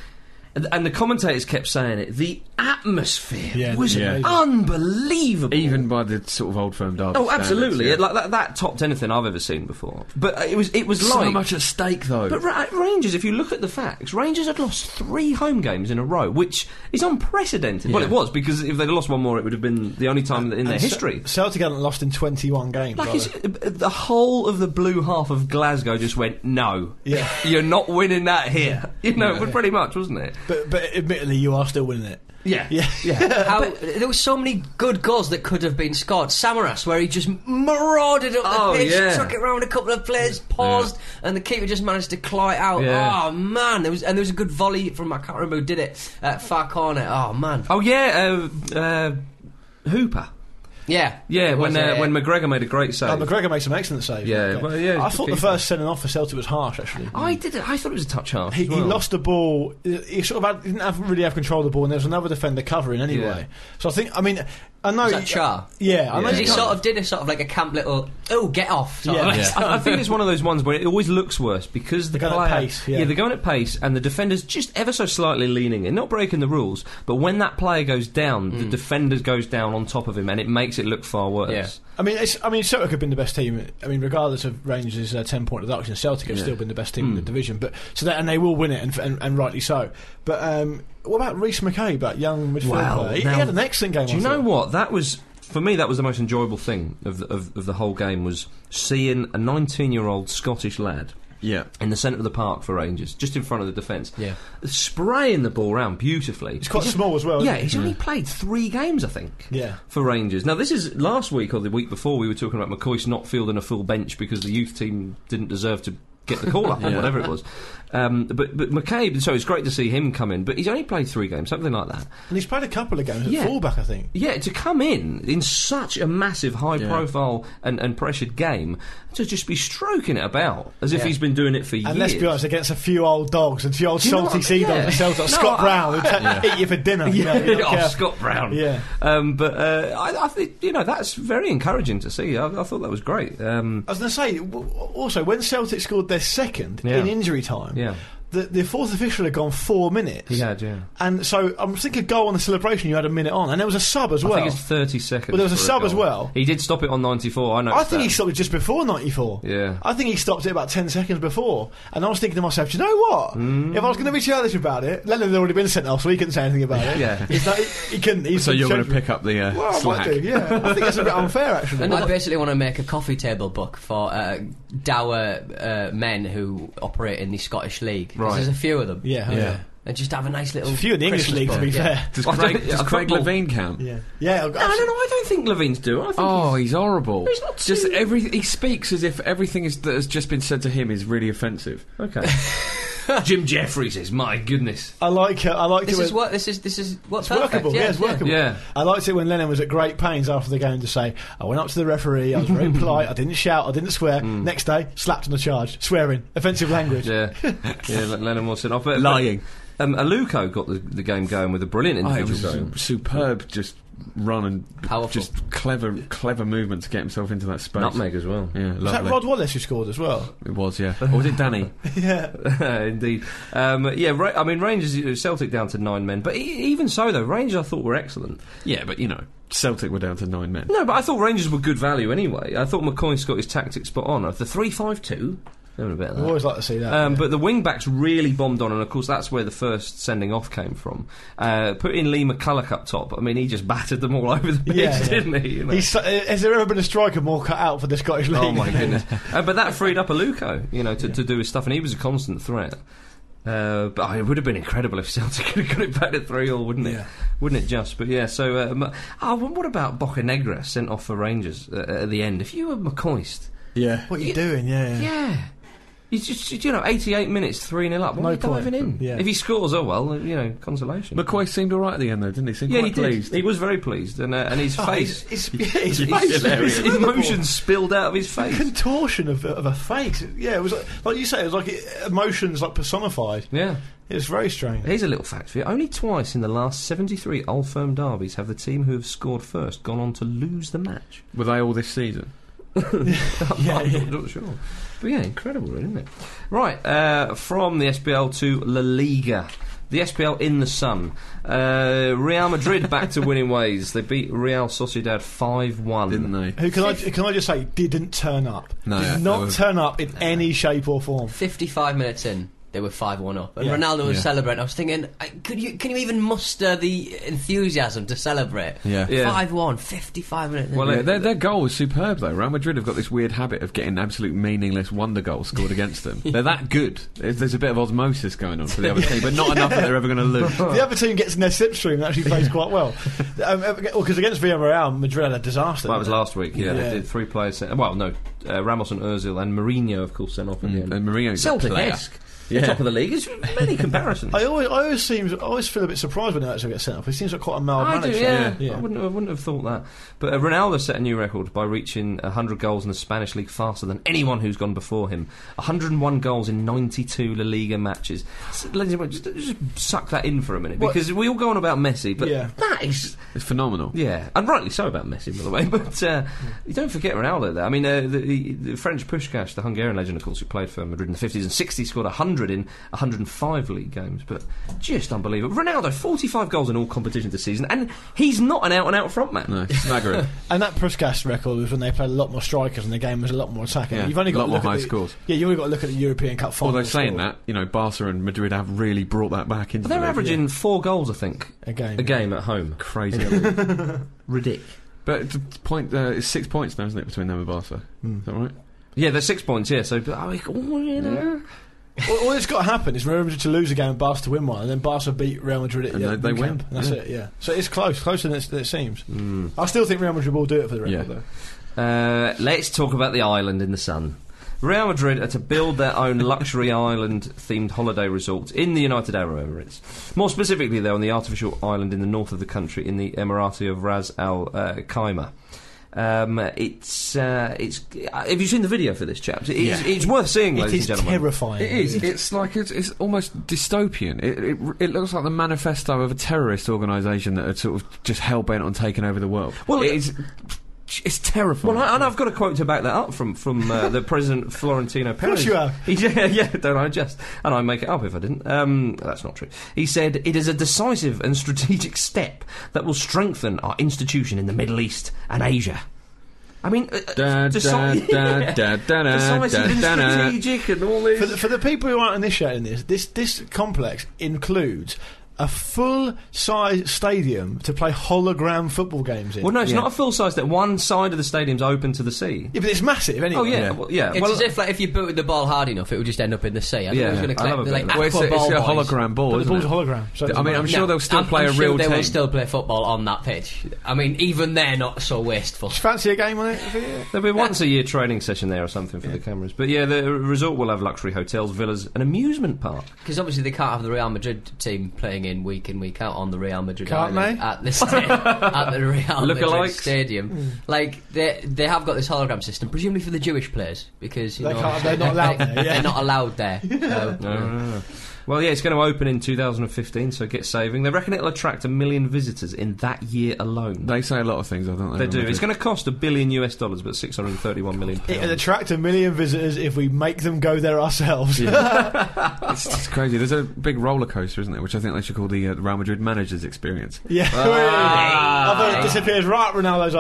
And, and the commentators kept saying it. The atmosphere Yeah, was yeah. unbelievable. Even by the sort of Old Firm derby. Oh, absolutely! standards, yeah. Like that, that topped anything I've ever seen before. But it was, it was so like much at stake, though. But Ra- Rangers, if you look at the facts, Rangers had lost three home games in a row, which is unprecedented. Well, Yeah. it was, because if they'd lost one more, it would have been the only time in their And Ce- history. Celtic hadn't lost in twenty-one games. Like, either. it's, the whole of the blue half of Glasgow just went, no, Yeah. you're not winning that here. You know, Yeah. but pretty much, wasn't it? But, but admittedly, you are still winning it. Yeah. Yeah. Yeah. How, there were so many good goals that could have been scored. Samaras, where he just marauded up the Oh, pitch, yeah. took it round a couple of players, paused, and the keeper just managed to claw it out. Yeah. Oh man, there was and there was a good volley from I can't remember who did it at far corner. Oh man, Oh, yeah, uh, uh, Hooper. yeah, Yeah, It when was, uh, uh, when McGregor made a great save. Oh, McGregor made some excellent saves. Yeah, Okay. well, yeah, I good thought the keeper. first sending off for Celtic was harsh, actually. I did. I thought it was a touch harsh. He, as well. he lost the ball. He sort of had, didn't have, really have control of the ball, and there was another defender covering anyway. Yeah. So I think, I mean, I know. Was that Char? Yeah, I know. Yeah. you he can't- sort of did a sort of like a camp little oh get off. Sort Yeah. of. Yeah. I, I think it's one of those ones where it always looks worse because the They're going at player, pace, yeah. they're going at pace, and the defender's just ever so slightly leaning in, not breaking the rules. But when that player goes down, the defender goes down on top of him, and it makes it look far worse. Yeah. I mean, it's, I mean, Celtic have been the best team. I mean, regardless of Rangers' uh, ten-point deduction, Celtic have Yeah. still been the best team in the division. But so that, and they will win it, and, and, and rightly so. But um, what about Reece McKay, that young midfield Wow. player? He, he Now, had an excellent game. Do you I know thought. what? That was, for me, that was the most enjoyable thing of the, of, of the whole game, was seeing a nineteen-year-old Scottish lad Yeah. in the centre of the park for Rangers, just in front of the defence, Yeah. spraying the ball around beautifully. He's quite He just- small as well. Yeah, isn't he's only played three games, I think. he? yeah. For Rangers. Now, this is last week or the week before, we were talking about McCoist not fielding a full bench because the youth team didn't deserve to get the call up or Yeah. whatever it was. Um, but but McCabe, so it's great to see him come in, but he's only played three games, something like that. And he's played a couple of games at Yeah. fullback, I think. Yeah, to come in in such a massive, high-profile and, and pressured game, to just be stroking it about as if Yeah. he's been doing it for And years. let's be honest, against a few old dogs and a few old Do you know salty what- sea dogs yeah. and Celtic, like No, Scott I- Brown, who'd ta- eat you for dinner. you know, you don't oh, care. Scott Brown. Yeah. Um, but uh, I, I think, you know, that's very encouraging to see. I, I thought that was great. Um, I was going to say, w- also, when Celtic scored their second Yeah. in injury time, yeah, the, the fourth official had gone four minutes. he had, yeah. And so I'm thinking goal on the celebration, you had a minute on, and there was a sub as I well. think it's thirty seconds. But there was a for sub as goal. well. He did stop it on ninety-four. I I noticed think that. he stopped it just before ninety-four. Yeah. I think he stopped it about ten seconds before. And I was thinking to myself, do you know what? Mm. If I was going to be childish about it, Lennon had already been sent off, so he couldn't say anything about it. Yeah. He's not, he, he couldn't. He's So you're going to central. pick up the uh, Well, I slack. might do, yeah. I think that's a bit unfair, actually. And I basically want to make a coffee table book for uh, dour uh, men who operate in the Scottish League. 'Cause Right. There's a few of them. yeah, yeah. Yeah. And just have a nice little. There's a few in the English Christmas league, to book, be yeah. fair. Does I Craig, don't- does yeah, Craig football- Levine count? Yeah. Yeah. No, no, no, I don't think Levine's do. I think Oh, he's, he's horrible. He's not just too- every he speaks as if everything is, that has just been said to him is really offensive. okay. Jim Jeffries is, my goodness. I like it. I liked This it. is when- what this is. This is what's It's workable, yeah, it's workable. Yeah. I liked it when Lennon was at great pains after the game to say, I went up to the referee, I was very polite, I didn't shout, I didn't swear. Next day, slapped on the charge, swearing, offensive language. Yeah, yeah. Le- Lennon was sent off. But, Lying. But, um, Aluko got the, the game going with a brilliant Oh, it individual was goal. superb, just run and Powerful. just clever, clever movement to get himself into that space. Nutmeg as well. Yeah, Was that lovely. Rod Wallace who scored as well? It was, yeah. Or was it Danny? Yeah. Indeed. Um, yeah, Ra- I mean, Rangers, Celtic down to nine men. But e- even so, though, Rangers I thought were excellent. Yeah, but you know, Celtic were down to nine men. No, but I thought Rangers were good value anyway. I thought McCoy's got his tactics spot on. The three five two, a bit of I that. always like to see that. Um, yeah. But the wing backs really bombed on, and of course that's where the first sending off came from. Uh, put in Lee McCulloch up top. I mean, he just battered them all over the pitch, Yeah, yeah. didn't he? You know? He's, uh, has there ever been a striker more cut out for the Scottish League? Oh my goodness! uh, but that freed up Aluko, you know, to, to do his stuff, and he was a constant threat. Uh, but oh, it would have been incredible if Celtic could have got it back to three all, wouldn't it? Yeah. Wouldn't it just? But yeah. So, um, oh, well, what about Bocanegra sent off for Rangers uh, at the end? If you were McCoist, Yeah. What are you doing? Yeah. yeah. yeah. He's just, you know, eighty-eight minutes, three nil up. Why No are you diving point. in? Yeah. If he scores, oh well, you know, consolation. McCoy seemed all right at the end, though, didn't he? Seemed yeah, quite he did. pleased. He was very pleased, and uh, and his Oh, face, His, his, his, his, face, his, hilarious. his emotions spilled out of his face. Contortion of, of a face. Yeah, it was like, like you say, it was like it, emotions like personified. Yeah. It was very strange. Here's a little fact for you. Only twice in the last seventy-three Old Firm derbies have the team who have scored first gone on to lose the match. Were they all this season? yeah, I'm yeah. not sure. But yeah, incredible, really, isn't it? Right, uh, from the S B L to La Liga. The S P L in the sun. Uh, Real Madrid back to winning ways. They beat Real Sociedad five one. Didn't they? Who can I, can I just say didn't turn up? No, Did yeah, not they were- turn up in any shape or form. fifty-five minutes in, they were five one up, and Yeah. Ronaldo was Yeah. celebrating. I was thinking, I- could you can you even muster the enthusiasm to celebrate? Yeah. Yeah. five one, fifty-five minutes in. Well, Yeah, it- their, their goal was superb though. Real Madrid have got this weird habit of getting absolute meaningless wonder goals scored against them. They're that good. There's, there's a bit of osmosis going on for the other team, but not enough that they're ever going to lose. The other team gets in their slipstream and actually plays quite well. Um, because against Villarreal, Madrid had a disaster. Well, that was last week, yeah. Yeah. They did three players sent, well, no, uh, Ramos and Ozil and Mourinho, of course, sent off in the end. And Mourinho's a player. Celtic-esque. Top of the league. It's many comparisons. I always, I always seems, I always feel a bit surprised when they actually get sent off. He seems like quite a mild I manager. do, yeah. Yeah. I, wouldn't, I wouldn't have thought that. But uh, Ronaldo set a new record by reaching one hundred goals in the Spanish league faster than anyone who's gone before him. one hundred one goals in ninety-two La Liga matches. So, ladies and gentlemen, just, just suck that in for a minute, What- because we all go on about Messi, but Yeah. that is... It's phenomenal. Yeah, and rightly so about Messi, by the way. But uh, you don't forget Ronaldo there. I mean, uh, the, the French Puskás, the Hungarian legend, of course, who played for Madrid in the fifties and sixties, scored one hundred in one hundred five league games. But just unbelievable. Ronaldo, forty-five goals in all competitions this season, and he's not an out-and-out frontman. No, staggering. And that Puskas record was when they played a lot more strikers and the game was a lot more attacking. Yeah, You've only a got lot to more look at high the, scores. Yeah, you've only got to look at the European Cup final. Although saying score that, you know, Barca and Madrid have really brought that back into They're the league. averaging four goals, I think, a game, a game at home. Crazy. Ridiculous. But the point, uh, it's six points now, isn't it, between them and Barca? Mm. Is that right? Yeah, there's six points, yeah, so... Oh, you know... all, all that's got to happen is Real Madrid to lose a game and Barca to win one, and then Barca beat Real Madrid at And the they- they Nou win. Camp. And that's Yeah. it. Yeah. So it's close, closer than, it's, than it seems. Mm. I still think Real Madrid will do it for the record, Yeah. though. Uh, let's talk about the island in the sun. Real Madrid are to build their own luxury island-themed holiday resort in the United Arab Emirates. More specifically, though, on the artificial island in the north of the country, in the Emirati of Ras Al uh, Khaimah. Um, it's uh, it's. Uh, have you seen the video for this, chaps? It's, Yeah. it's worth seeing, It ladies is and gentlemen. terrifying. It is. It's like it's, it's almost dystopian. It, it it looks like the manifesto of a terrorist organisation that are sort of just hell bent on taking over the world. Well, it is. It's terrifying. Well, I, and I've got a quote to back that up from from uh, the President Florentino Perez. course you have. He, yeah, yeah, don't I just? And I'd make it up if I didn't. Um, that's not true. He said, "It is a decisive and strategic step that will strengthen our institution in the Middle East and Asia." I mean, uh, Da, deci- da, da, da, da, da, decisive and da, da. strategic and all this. For the, for the people who aren't initiating this, this this complex includes a full-size stadium to play hologram football games in. well, no, it's Yeah. not a full size. That one side of the stadium's open to the sea. Yeah, but it's massive anyway. Oh yeah, Yeah. well, yeah. It's well, as if, like, if you booted the ball hard enough, it would just end up in the sea. I Yeah, think it was going I to love a collect the, bit like, of that. Well, it's, a, aqua it's a ball boys. hologram ball, But the isn't ball's it? a hologram. So it I mean, I'm doesn't sure No, they'll still I'm, play I'm a sure real they team. will still play football on that pitch. I mean, even they're not so wasteful. matter. Fancy a game on it? There'll be once a year training session there or something for the cameras. But yeah, the resort will have luxury hotels, villas, and amusement park. Because obviously they can't have the Real Madrid team playing in week in, week out on the Real Madrid Can't island they? at the sta- at the Real Madrid Lookalikes. stadium. Like they they have got this hologram system, presumably for the Jewish players, because you They know can't- they're not allowed there, yeah. They're not allowed there. So, No, no, no. Well, yeah, it's going to open in two thousand fifteen, so get saving. They reckon it'll attract a million visitors in that year alone. They say a lot of things, I don't know. They do. It's going to cost a billion US dollars, but six hundred thirty-one million pounds. It'll attract a million visitors if we make them go there ourselves. It's, it's crazy. There's a big roller coaster, isn't there? Which I think they should call the uh, Real Madrid Managers Experience. Yeah. I thought it disappears right up Ronaldo's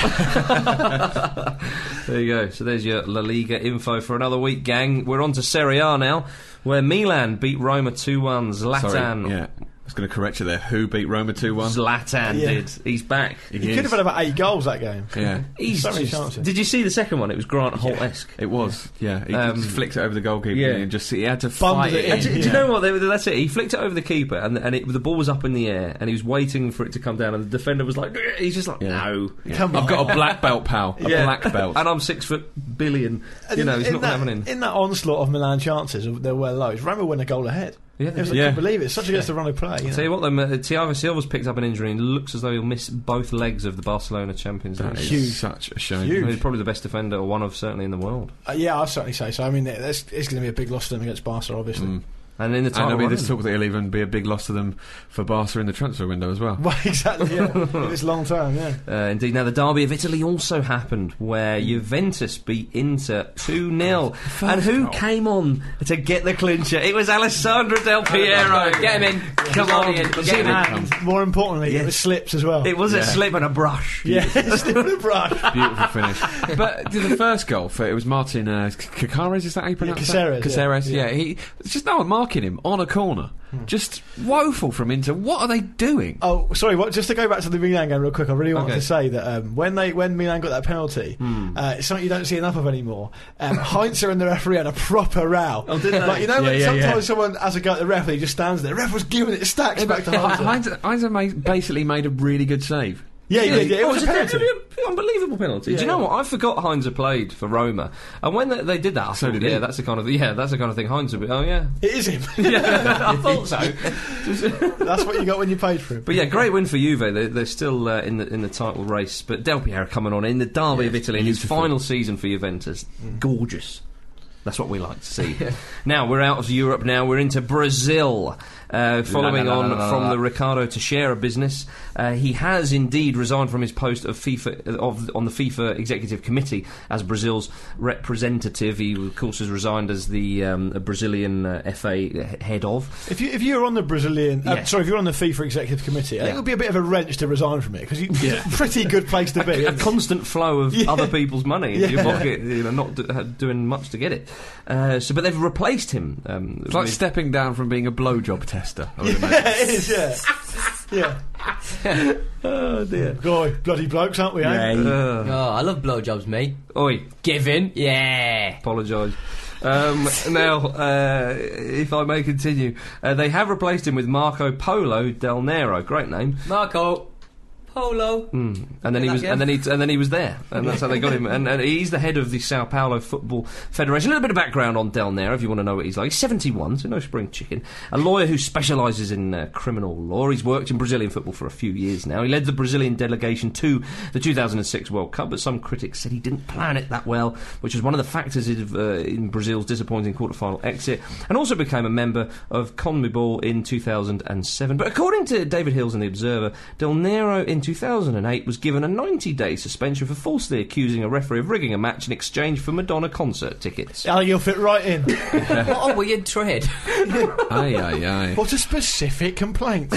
arse. There you go. So there's your La Liga info for another week, gang. We're on to Serie A now, where Milan beat Roma two one. Zlatan. Sorry, yeah. I was going to correct you there. Who beat Roma two one? Zlatan Yeah. did. He's back. He could have had about eight goals that game. Yeah, He's So many just- chances. Did you see the second one? It was Grant Holt-esque. it was. Yeah, he Um, just flicked it over the goalkeeper yeah. and just he had to Bummed fight it it. in. And do, do you Yeah. know what? They, that's it. He flicked it over the keeper, and and it, the ball was up in the air, and he was waiting for it to come down, and the defender was like, "Ugh." He's just like, Yeah. no. Yeah. Come I've on. got a black belt, pal. A Yeah. black belt. And I'm six foot billion. And You know, it's in not that, happening. In that onslaught of Milan chances, they're well low. Roma went a goal ahead. Yeah, It was, they I Yeah. couldn't believe it. It's such against the run of play. You know? Tell you what, though, uh, Thiago Silva's picked up an injury and looks as though he'll miss both legs of the Barcelona Champions That League. is Huge. such a shame. Huge. He's probably the best defender, or one of certainly in the world. Uh, yeah, I'd certainly say so. I mean, it's, it's going to be a big loss for them against Barca, obviously. Mm. And in the And title I mean, run. there's talk that he'll even be a big loss to them for Barca in the transfer window as well. Well, exactly, yeah. It's long term, yeah. Uh, indeed. Now, the Derby of Italy also happened, where Juventus beat Inter two nil. And who goal. came on to get the clincher? It was Alessandro Del Piero. Get him in. Come on. Ian. Get Get him him in. in. And more importantly, Yes. it was slips as well. It was a Yeah. slip and a brush. yeah, still in a brush. Beautiful finish. But the first goal for it was Martin uh, Caceres, is that how you pronounce Yeah, that? Caceres, Caceres, yeah. yeah. He, it's just no one marking him on a corner. Just woeful from Inter. What are they doing? Oh, sorry. What, just to go back to the Milan game real quick, I really wanted Okay. to say that um, when they when Milan got that penalty, uh, it's something you don't see enough of anymore. Um, Heinzer and the referee had a proper row. Oh, did they? Like you know, when Yeah, yeah, sometimes yeah. someone has a go at the ref and he just stands there. The ref was giving it stacks back to Heinzer. Heinzer, Heinzer made, basically made a really good save. Yeah, yeah, yeah. It Oh, was it's a a penalty. penalty. Unbelievable penalty. Yeah, Do you know yeah. what? I forgot Heinzer played for Roma, and when they, they did that, I So thought, did yeah, he. that's the kind of yeah, that's the kind of thing Heinzer. would- Oh yeah, It is him. yeah, I thought so. That's what you got when you paid for him. But yeah, great win for Juve. They're, they're still uh, in the in the title race. But Del Piero coming on in the Derby of Italy in his beautiful. final season for Juventus. Gorgeous. That's what we like to see. Now we're out of Europe. Now we're into Brazil. Uh, following La, la, la, on la, la, from la. the Ricardo Teixeira business, uh, he has indeed resigned from his post of FIFA of on the FIFA Executive Committee as Brazil's representative. He, of course, has resigned as the um, Brazilian uh, F A head of. If you if you're on the Brazilian, uh, Yeah. sorry, if you're on the FIFA Executive Committee, I think Yeah. it would be a bit of a wrench to resign from it because it's a pretty good place to be. A isn't it? constant flow of Yeah. other people's money into Yeah. your pocket, you know, not do, uh, doing much to get it. Uh, so, but they've replaced him. Um, It's like with- stepping down from being a blowjob tester. I would Yeah, imagine. it is. Yeah, yeah. oh dear. Boy, bloody blokes, aren't we? Eh? Uh, Oh, I love blowjobs, mate. oi, Giving, yeah. apologise. Um, now, uh, if I may continue, uh, they have replaced him with Marco Polo Del Nero. Great name. Marco Polo. Mm. And then he Say was, that and then he, and then he was there, and that's how they got him. And, and he's the head of the Sao Paulo Football Federation. A little bit of background on Del Nero, if you want to know what he's like. He's seventy-one, so no spring chicken. A lawyer who specialises in uh, criminal law. He's worked in Brazilian football for a few years now. He led the Brazilian delegation to the two thousand six World Cup, but some critics said he didn't plan it that well, which was one of the factors of, uh, in Brazil's disappointing quarter-final exit, and also became a member of CONMEBOL in two thousand seven. But according to David Hills and The Observer, Del Nero in two thousand eight was given a ninety-day suspension for falsely accusing a referee of rigging a match in exchange for Madonna concert tickets. Ali, you'll fit right in. What a weird trade. Aye, aye, aye. What a specific complaint.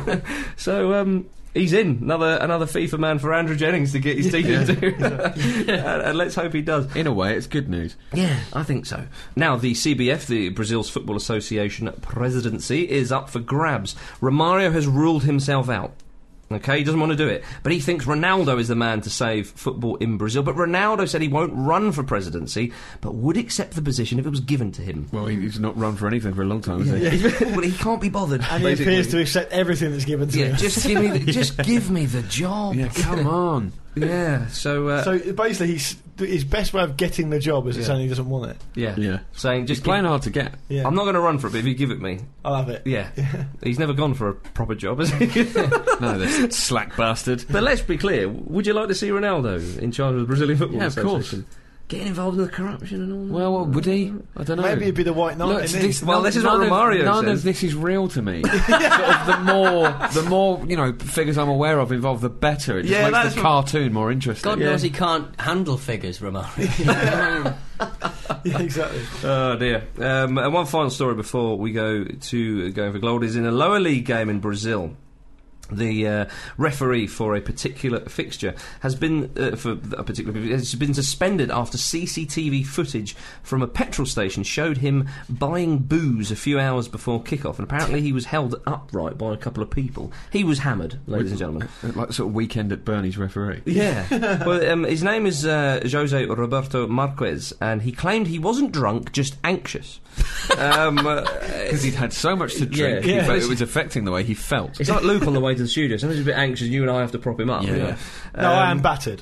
So, um... he's in. Another another FIFA man for Andrew Jennings to get his teeth into. and, and let's hope he does. In a way, it's good news. Yeah, I think so. Now, the C B F, the Brazil's Football Association presidency, is up for grabs. Romario has ruled himself out. Okay, he doesn't want to do it. But he thinks Ronaldo is the man to save football in Brazil. But Ronaldo said he won't run for presidency, but would accept the position if it was given to him. Well, he- he's not run for anything for a long time, has he? Well, he can't be bothered. And he basically. appears to accept everything that's given to Yeah, him. just give me, the, just give me the job. Yeah, come on. Yeah. So, uh, So basically, he's, his best way of getting the job is Yeah. saying he doesn't want it. yeah, Yeah. saying He's just playing give, hard to get. Yeah, I'm not going to run for it, but if you give it me, I'll have it. yeah. He's never gone for a proper job, has he? No, this slack bastard. But let's be clear: would you like to see Ronaldo in charge of the Brazilian Football Yeah, of course. Association? Getting involved in the corruption and all that. Well, what, would he? I don't know. Maybe he'd be the white knight. Look, isn't he? this, Well, none, this is what none of- Romario None says. of this is real to me. sort of the more, the more you know, figures I'm aware of involved, the better. It just Yeah, makes that's the what- cartoon more interesting. God Yeah. knows he can't handle figures, Romario. Yeah, exactly. Oh dear. Um, and one final story before we go to going for gold is in a lower league game in Brazil. The uh, referee for a particular fixture has been uh, for a particular has been suspended after C C T V footage from a petrol station showed him buying booze a few hours before kickoff, and apparently he was held upright by a couple of people. He was hammered, ladies and gentlemen. Like sort of weekend at Bernie's referee. Yeah. Well, um, his name is uh, Jose Roberto Marquez, and he claimed he wasn't drunk, just anxious. Um, uh, Because he'd had so much to drink, Yeah. he felt Yeah. it was affecting the way he felt. it's like Luke on the way to the studio. Sometimes he's a bit anxious, you and I have to prop him up. Yeah. You know? No, I Um, am battered.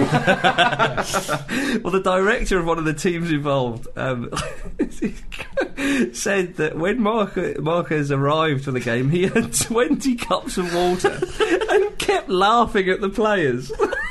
Well, the director of one of the teams involved um, said that when Marque- Marquez arrived for the game, he had twenty cups of water and kept laughing at the players.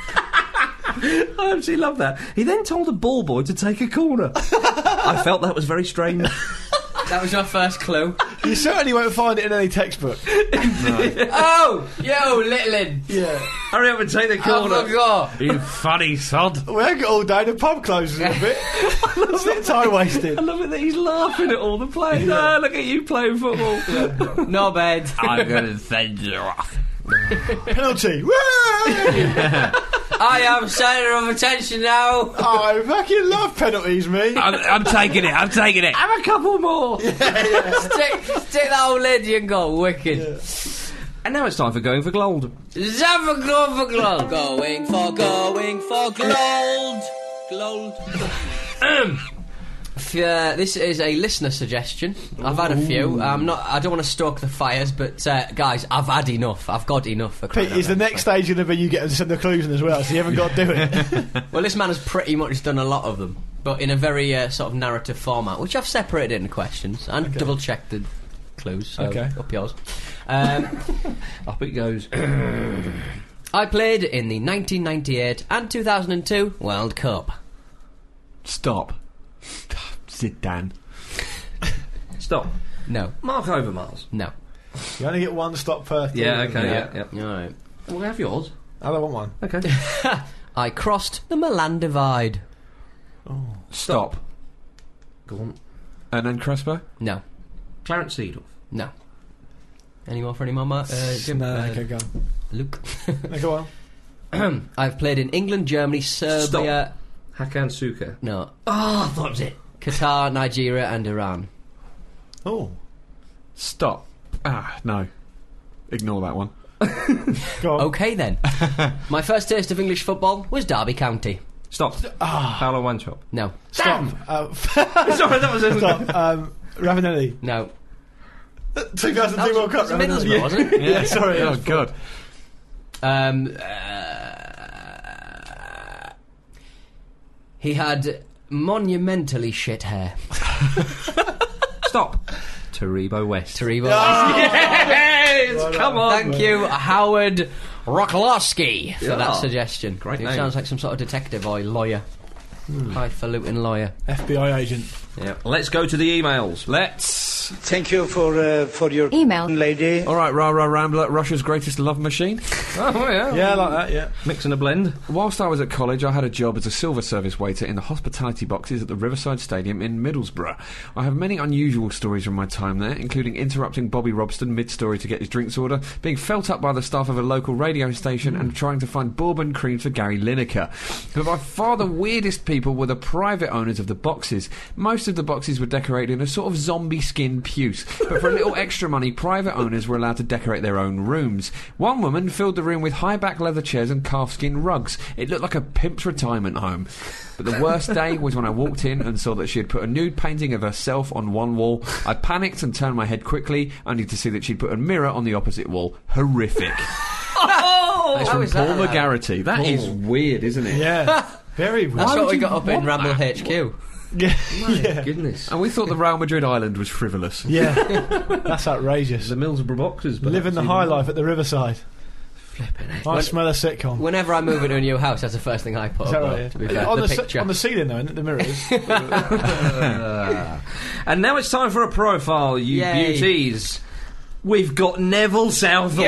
I absolutely love that. He then told a ball boy to take a corner. I felt that was very strange. That was your first clue. You certainly won't find it in any textbook. Oh, yo, Littlin. Yeah. Hurry up and take the I corner. forgot. You funny sod. We ain't got all day. The pub closes in a bit. It's a bit time wasted. I love it that he's laughing at all the players. Ah, look at you playing football. No bed. I'm going to send you off. Penalty. Woo! I am centre of attention now. Oh, I fucking love penalties, me. I'm, I'm taking it. I'm taking it. Have a couple more. stick, stick that old lady and go. Wicked. Yeah. And now it's time for going for gold. Zava go for gold. Going for, going for gold. Gold. Um. Uh, this is a listener suggestion. I've had a few. I'm not. I don't want to stoke the fires, but uh, guys, I've had enough. I've got enough. For Pete, is the next stage going to be you getting to send the clues in as well, so you haven't got to do it? Well, this man has pretty much done a lot of them, but in a very uh, sort of narrative format, which I've separated into questions and Okay. double-checked the clues. So Okay. up yours. Um, Up it goes. I played in the nineteen ninety-eight and two thousand two World Cup. Stop. Zidane. Stop. No, Mark Overmars. no. You only get one stop per thing. Yeah, okay, yeah, yeah. All right. We'll have yours. I don't want one. Okay. I crossed the Milan Divide. Stop. Go on. Hernan Crespo. No, Clarence Seedorf. no. Any more for any more, Mark? Uh, Jim? No, Uh, okay, go Luke. on. Go on. I've played in England, Germany, Serbia. Hakan Suka. No. Oh, I thought it was it. Qatar, Nigeria, and Iran. Oh, Stop. Ah, no. Ignore that one. go on. Okay then. My first taste of English football was Derby County. Stop. Paolo Wanchop. No. Stop. Uh, Sorry, that was a... stop. Um, Ravanelli. No. two thousand two World Cup. It was Ravanelli. Middlesbrough, wasn't it? Yeah, sorry. Oh, God. Um, uh, he had monumentally shit hair. Stop. Taribo West. Taribo. Yes! Come on. Thank you, Howard Rocklowski, for Yeah. that suggestion. Great He name. sounds like some sort of detective or lawyer. Highfalutin lawyer. F B I agent. Yeah. Let's go to the emails. Let's. Thank you for uh, for your Email. lady. All right, Rah Rah Rambler, Russia's greatest love machine. Oh, yeah. Yeah, like that. Yeah. Mix and a blend. Whilst I was at college, I had a job as a silver service waiter in the hospitality boxes at the Riverside Stadium in Middlesbrough. I have many unusual stories from my time there, including interrupting Bobby Robston mid-story to get his drinks order, being felt up by the staff of a local radio station, and trying to find bourbon cream for Gary Lineker. But by far the weirdest people were the private owners of the boxes. Most of the boxes were decorated in a sort of zombie skin puce, but for a little extra money, private owners were allowed to decorate their own rooms. One woman filled the room with high-back leather chairs and calfskin rugs. It looked like a pimp's retirement home. But the worst day was when I walked in and saw that she had put a nude painting of herself on one wall. I panicked and turned my head quickly, only to see that she'd put a mirror on the opposite wall. Horrific. Oh! That's How from is that Paul allowed? McGarity. That is weird, isn't it? Yeah. Very weird. That's Why what would we you got up in want Ramble that? H Q. Yeah. yeah. Goodness. And we thought the Real Madrid Island was frivolous. Yeah. That's outrageous. The Middlesbrough boxes. but Living the that's high even- life at the Riverside. Flipping it. I smell a sitcom. Whenever I move into a new house, that's the first thing I put Is up. that though, right? To be Yeah. fair, On, the, the ce- picture. on the ceiling, though, isn't it? The mirrors. Uh, and now it's time for a profile, you Yay. beauties. We've got Neville Southall.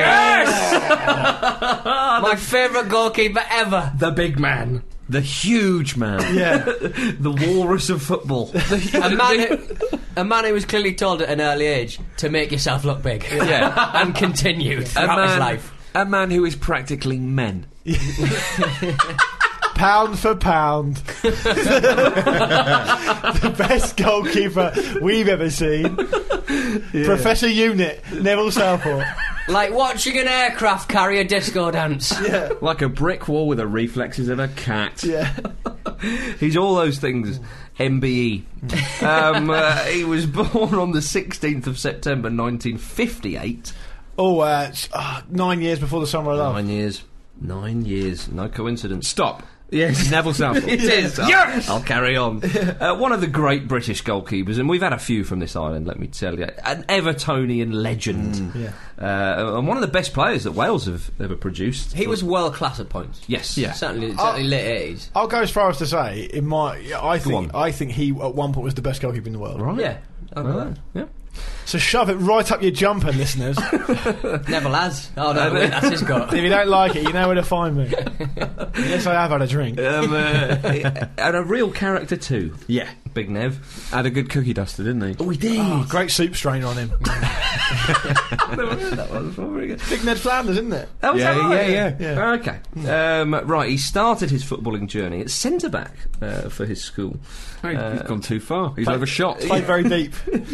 My favourite goalkeeper ever. The big man. The huge man. yeah. The walrus of football. A man, who, a man who was clearly told at an early age to make yourself look big. Yeah. And continued A throughout his man, life. a man who is practically men. Pound for pound. The best goalkeeper we've ever seen. Professor Unit, Neville Southall. Like watching an aircraft carry a disco dance. Yeah. Like a brick wall with the reflexes of a cat. Yeah. He's all those things. M B E. Um, uh, he was born on the sixteenth of September nineteen fifty-eight. Oh, uh, it's, uh, nine years before the Summer of Love. Nine years. Nine years. No coincidence. Stop. Yes. Neville Southall. It is. I'll- Yes! I'll carry on. Uh, one of the great British goalkeepers, and we've had a few from this island, let me tell you. An Evertonian legend. Yeah. Uh, and one of the best players that Wales have ever produced. He was world class at points. Yes. Yeah. Certainly, certainly late eighties. I'll go as far as to say, in my, I Go think, on. I think he at one point was the best goalkeeper in the world. Right. Yeah. I'll Right. go there. Yeah. So shove it right up your jumper, listeners. Neville has. Oh no, wait, that's his goal. If you don't like it, you know where to find me. Yes, I have had a drink. Um, uh, and a real character too. Yeah. Big Nev. Had a good cookie duster, didn't he? Oh, we did. Oh, great soup strainer on him. I've never heard that one before. Very good. Big Ned Flanders, isn't it? Oh, is Yeah, that right? yeah, yeah. Okay. Um, right, he started his footballing journey at centre back uh, for his school. Hey, Uh, he's gone too far. He's Play- overshot. Played very deep.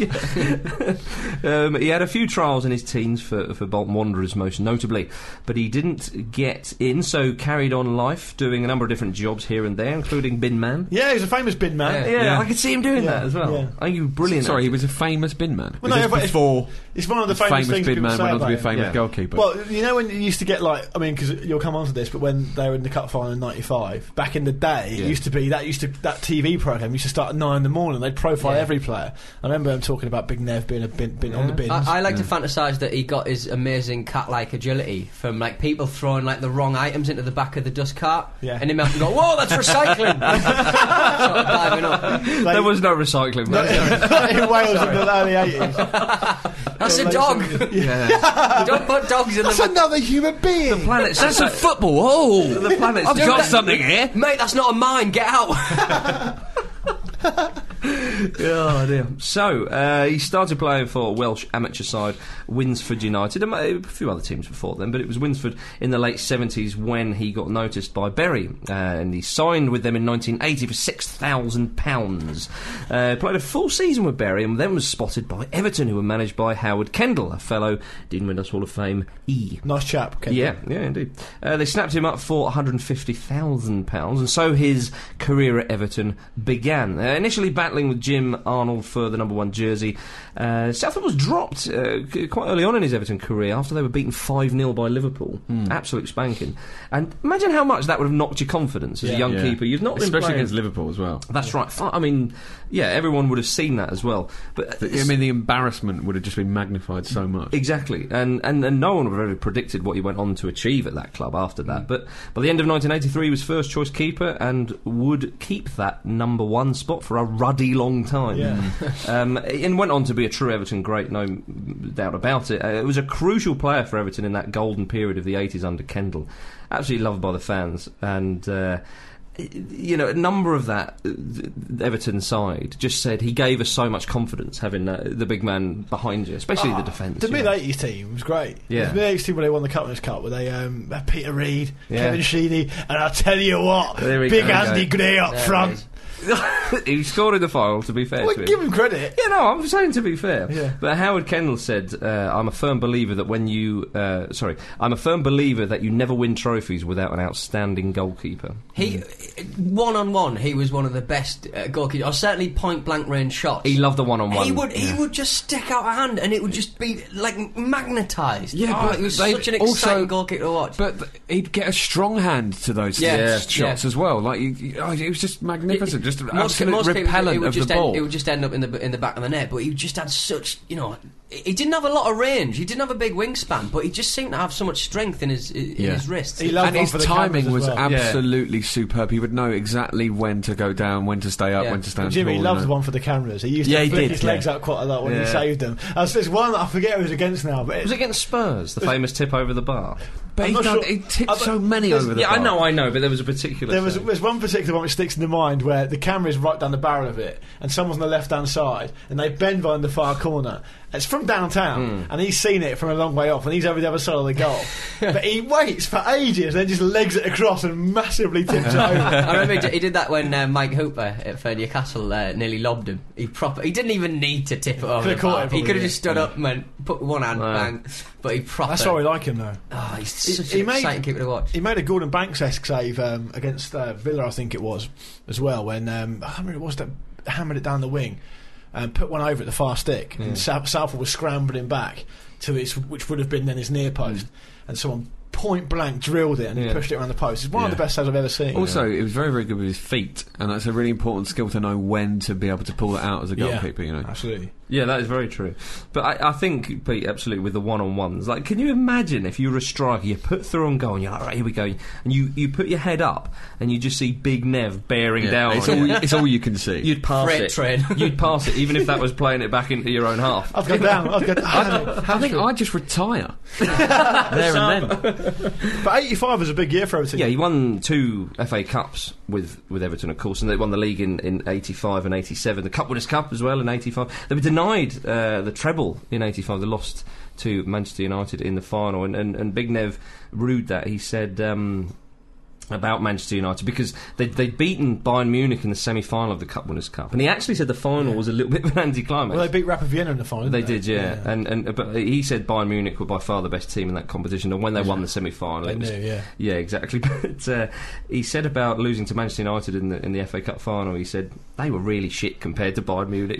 Um, he had a few trials in his teens for, for Bolton Wanderers, most notably, but he didn't get in, so carried on life, doing a number of different jobs here and there, including bin man. Yeah, he's a famous bin man. Yeah, Yeah. I could see him doing Yeah, that as well. yeah. I think he was brilliant. Sorry, at he it. was a famous bin man. Well, Was no, this but it's- before It's one of the the famous, famous things bin people man say went on to about be a him. famous Yeah. goalkeeper. Well, you know when you used to get like, I mean, because you'll come on to this, but when they were in the cup final in ninety-five, back in the day, Yeah. it used to be that used to that T V program used to start at nine in the morning. They'd profile Yeah. every player. I remember them talking about Big Nev being a bin, bin on the bins. I, I like to fantasise that he got his amazing cat-like agility from like people throwing like the wrong items into the back of the dust cart, Yeah. and him having to go, "Whoa, that's recycling!" sort of diving up. They- There was no recycling. mate. in Wales in the early eighties. That's a dog. Yeah. You don't put dogs in That's the back. another human being. The planet's That's just a football. Oh, the planet's I've just got like- something here. Mate, that's not a mine. Get out. Oh dear. So uh, he started playing for Welsh amateur side Winsford United, and a few other teams before then, but it was Winsford in the late seventies when he got noticed by Bury, uh, and he signed with them in nineteen eighty for six thousand pounds. Uh, played a full season with Bury, and then was spotted by Everton, who were managed by Howard Kendall, a fellow Dean Windass Hall of Fame E. Nice chap. Kendall. Yeah, yeah, indeed. Uh, they snapped him up for one hundred fifty thousand pounds, and so his career at Everton began. Uh, initially battling with Jim Arnold for the number one jersey, uh, Southwood was dropped uh, c- quite early on in his Everton career after they were beaten five nil by Liverpool. Absolute spanking. And imagine how much that would have knocked your confidence as a Yeah. young Yeah. keeper. You've not been Especially playing... against Liverpool as well. That's right. Fi- I mean, yeah, everyone would have seen that as well. But I mean, the embarrassment would have just been magnified so much. Exactly, and, and and no one would have ever predicted what he went on to achieve at that club after that. Mm. But by the end of nineteen eighty-three, he was first choice keeper and would keep that number one spot for a ruddy long time. Yeah. um, and went on to be a true Everton great, no doubt about it. Uh, it was a crucial player for Everton in that golden period of the eighties under Kendall. Absolutely loved by the fans, and. Uh, You know, a number of that uh, the Everton side just said he gave us so much confidence having uh, the big man behind you, especially the defence. The you mid know. eighties team was great. Yeah. The mid eighties team when they won the Cup Cup, where they um, had Peter Reid, Yeah. Kevin Sheedy, and I'll tell you what, There we big go. Andy Gray up There it front. is. He scored in the final, to be fair Well, to him. give him credit. Yeah, no, I'm saying to be fair. Yeah. But Howard Kendall said, uh, I'm a firm believer that when you... Uh, sorry, I'm a firm believer that you never win trophies without an outstanding goalkeeper. He, one on one, he was one of the best uh, goalkeepers, or certainly point blank range shots. He loved the one-on-one. He would he would just stick out a hand and it would just be like magnetised. Yeah, oh, but he was they such an also- exciting goalkeeper to watch. But th- he'd get a strong hand to those Yeah. yeah. Yeah. shots Yeah. as well. Like you, you- oh, it was just magnificent, just an most, absolute most people, repellent it would of just the end, ball. It would just end up in the in the back of the net. But he just had such, you know, he didn't have a lot of range. He didn't have a big wingspan, but he just seemed to have so much strength in his in Yeah. his wrists. He loved and one his for the timing cameras was as well. Yeah. absolutely superb. He would know exactly when to go down, when to stay up, Yeah. when to stand Jimmy tall. loved you the know. one for the cameras. He used Yeah, to he flick did, his yeah. legs up quite a lot when Yeah. he saved them. Uh, there's one that I forget who it was against now, but It was it's, against Spurs, the famous tip over the bar. But I'm he, not done, sure- he tipped Uh, so many there's- over the Yeah, I bar. know, I know, but there was a particular... there was save. there's one particular one which sticks in the mind where the camera is right down the barrel of it, and someone's on the left hand side, and they bend behind the far corner. It's from downtown, and he's seen it from a long way off, and he's over the other side of the goal. But he waits for ages, and then just legs it across and massively tips it over. I remember he did, he did that when uh, Mike Hooper at for Newcastle uh, nearly lobbed him. He proper he didn't even need to tip it over. Could've the caught bar. it He probably, could have yeah. just stood up and went, put one hand Wow. bang. But he proper. That's why we like him, though. Oh, he's He- such he an made- exciting keeper to watch. He made a Gordon Banks-esque save um, against uh, Villa, I think it was, as well, when um, I can't remember who it was that hammered it down the wing and put one over at the far stick, and South- Southall was scrambling back to his, which would have been then his near post, and someone point blank drilled it and he Yeah. pushed it around the post. It's one of Yeah. the best saves I've ever seen. Also, it was very, very good with his feet, and that's a really important skill to know when to be able to pull it out as a Yeah. goalkeeper. You know, Absolutely. Yeah, that is very true. But I, I think, Pete, absolutely, with the one-on-ones, like, can you imagine if you were a striker, you put through and goal, and you're like, right, here we go, and you, you put your head up, and you just see Big Nev bearing Yeah, down. it's on all, you. it's all you can see. You'd pass Freight it. train. You'd pass it, even if that was playing it back into your own half. I'd go down. I'd go down. I think I'd just retire there and then. But eighty-five was a big year for Everton. Yeah, he won two F A Cups with, with Everton, of course, and they won the league in, in eighty-five and eighty-seven. The Cup Winners' Cup as well in eighty-five. They were denied uh, the treble in eighty-five. They lost to Manchester United in the final, and, and, and Big Nev rued that. He said um, about Manchester United, because they'd, they'd beaten Bayern Munich in the semi-final of the Cup Winners' Cup, and he actually said the final Yeah. was a little bit of an anticlimax. Well, they beat Rapid Vienna in the final. They didn't did, yeah. yeah. And and but he said Bayern Munich were by far the best team in that competition, and when they won the semi-final, They it was, knew, yeah. yeah, exactly. But uh, he said about losing to Manchester United in the in the F A Cup final, he said they were really shit compared to Bayern Munich.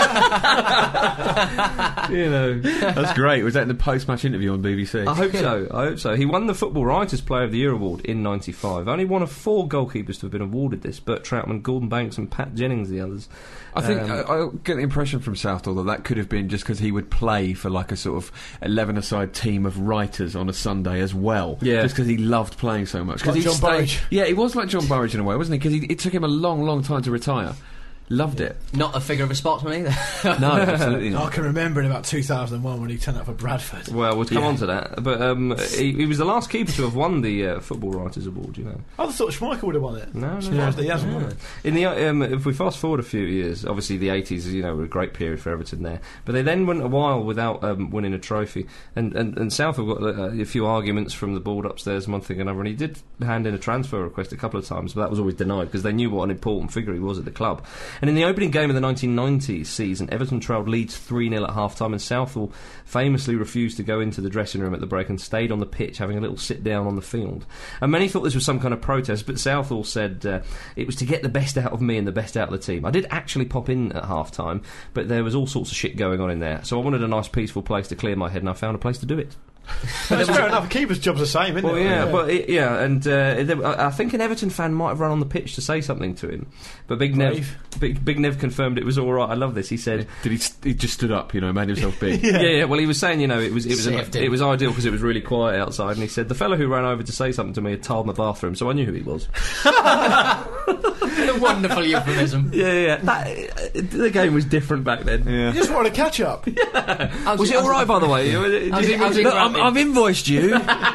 You know, That's great. Was that in the post-match interview on B B C? I hope so. I hope so. He won the Football Writers' Player of the Year award in ninety-five. Only one of four goalkeepers to have been awarded this: Bert Troutman, Gordon Banks, and Pat Jennings. The others. I think Um, I, I get the impression from Southall that that could have been just because he would play for like a sort of eleven-a-side team of writers on a Sunday as well. Yeah. Just because he loved playing so much. 'Cause Like he John stayed- Burridge. Yeah, he was like John Burridge in a way, wasn't he? Because it took him a long, long time to retire. Loved it. Not a figure of a sportsman either. No, absolutely I not. can remember in about two thousand one when he turned up for Bradford. Well, we'll come Yeah. on to that. But um, he, he was the last keeper to have won the uh, Football Writers Award. You know. I thought Schmeichel would have won it. No, no, Surprised that he hasn't won it. In the um, if we fast forward a few years, obviously the eighties, you know, were a great period for Everton there. But they then went a while without um, winning a trophy, and and, and South have got uh, a few arguments from the board upstairs, one thing and another. And he did hand in a transfer request a couple of times, but that was always denied because they knew what an important figure he was at the club. And in the opening game of the nineteen nineties season, Everton trailed Leeds three nil at half time, and Southall famously refused to go into the dressing room at the break and stayed on the pitch having a little sit down on the field. And many thought this was some kind of protest, but Southall said uh, it was to get the best out of me and the best out of the team. I did actually pop in at half time, but there was all sorts of shit going on in there, so I wanted a nice peaceful place to clear my head, and I found a place to do it. But it's fair enough. A keeper's job's the same, isn't Well, it? yeah, but it, yeah, and uh, there, I I think an Everton fan might have run on the pitch to say something to him, but Big Nev, Brave. Big, Big Nev confirmed it was all right. I love this. He said, Did he? St- he just stood up, you know, made himself big. yeah. yeah, Well, he was saying, you know, it was it was an, Saved him. it was ideal because it was really quiet outside, and he said the fellow who ran over to say something to me had tiled my bathroom, so I knew who he was. A wonderful euphemism. Yeah, yeah. That, uh, the game was different back then. You just wanted a catch up. How's Was it all right, by the way? Did How's he it- how's mention- it- I'm, I've invoiced you.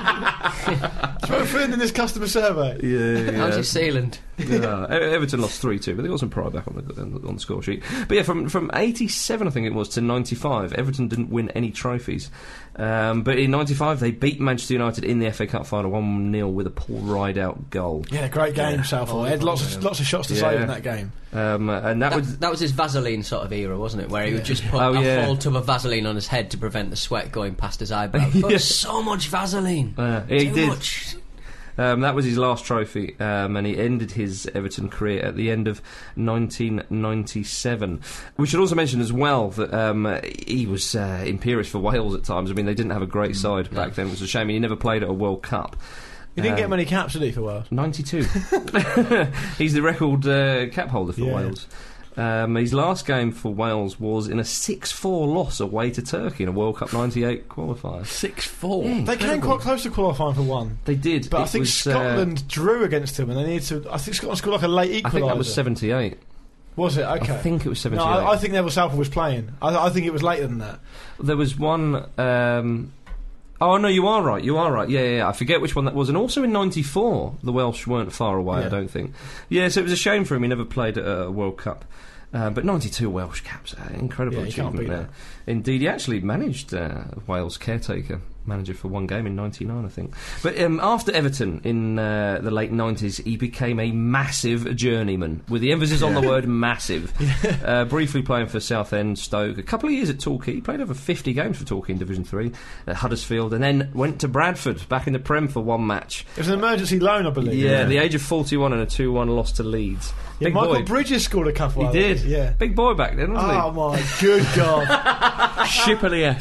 Throw in this customer survey. Yeah, yeah. How's your sealant? Yeah, E- Everton lost three two, but they got some pride back on the on the, on the score sheet. But yeah, from from eighty-seven, I think it was, to ninety-five, Everton didn't win any trophies. Um, but in ninety-five, they beat Manchester United in the F A Cup final one nil with a Paul Rideout goal. Yeah, great game, Southall. He had lots of, lots of shots to Yeah. save in that game. Um, and that, That, was that was his Vaseline sort of era, wasn't it? Where he would just put Oh, a yeah. whole tub of Vaseline on his head to prevent the sweat going past his eyebrows. Put Yeah. so much Vaseline. uh, he Too did. much. Um, that was his last trophy, um, and he ended his Everton career at the end of nineteen ninety-seven. We should also mention as well that um, he was uh, imperious for Wales at times. I mean, they didn't have a great side back then. It was a shame. He never played at a World Cup. He didn't Um, get many caps, did he, for Wales? ninety-two. He's the record uh, cap holder for Yeah. Wales. Um, his last game for Wales was in a six four loss away to Turkey in a World Cup ninety-eight qualifier. Six four. Yeah. They came Incredible. quite close to qualifying for one. They did, But I It think was, uh, Scotland drew against him, and they need to. I think Scotland scored like a late equaliser. I think that was seventy-eight. Was it? Okay. I think it was no, seventy-eight. I, I think Neville Southall was playing. I, I think it was later than that. There was one. Um, oh no, you are right. You are right. Yeah, yeah, yeah. I forget which one that was. And also in ninety-four, the Welsh weren't far away. Yeah. I don't think. Yeah, so it was a shame for him. He never played at a World Cup. Uh, but ninety-two Welsh caps, uh, incredible Yeah, you can't achievement beat there. Indeed, he actually managed uh, Wales caretaker manager for one game in ninety-nine, I think. But um, after Everton in uh, the late nineties, he became a massive journeyman, with the emphasis on the word massive. Uh, briefly playing for Southend, Stoke, a couple of years at Torquay. He played over fifty games for Torquay in Division three, at Huddersfield, and then went to Bradford, back in the Prem for one match. It was an emergency loan, I believe. Yeah, the age of forty-one, and a two one loss to Leeds. Yeah, Big Michael boy. Bridges scored a couple. He of did. those, Yeah. Big boy back then, wasn't he? Oh my good God! Shipley-esque.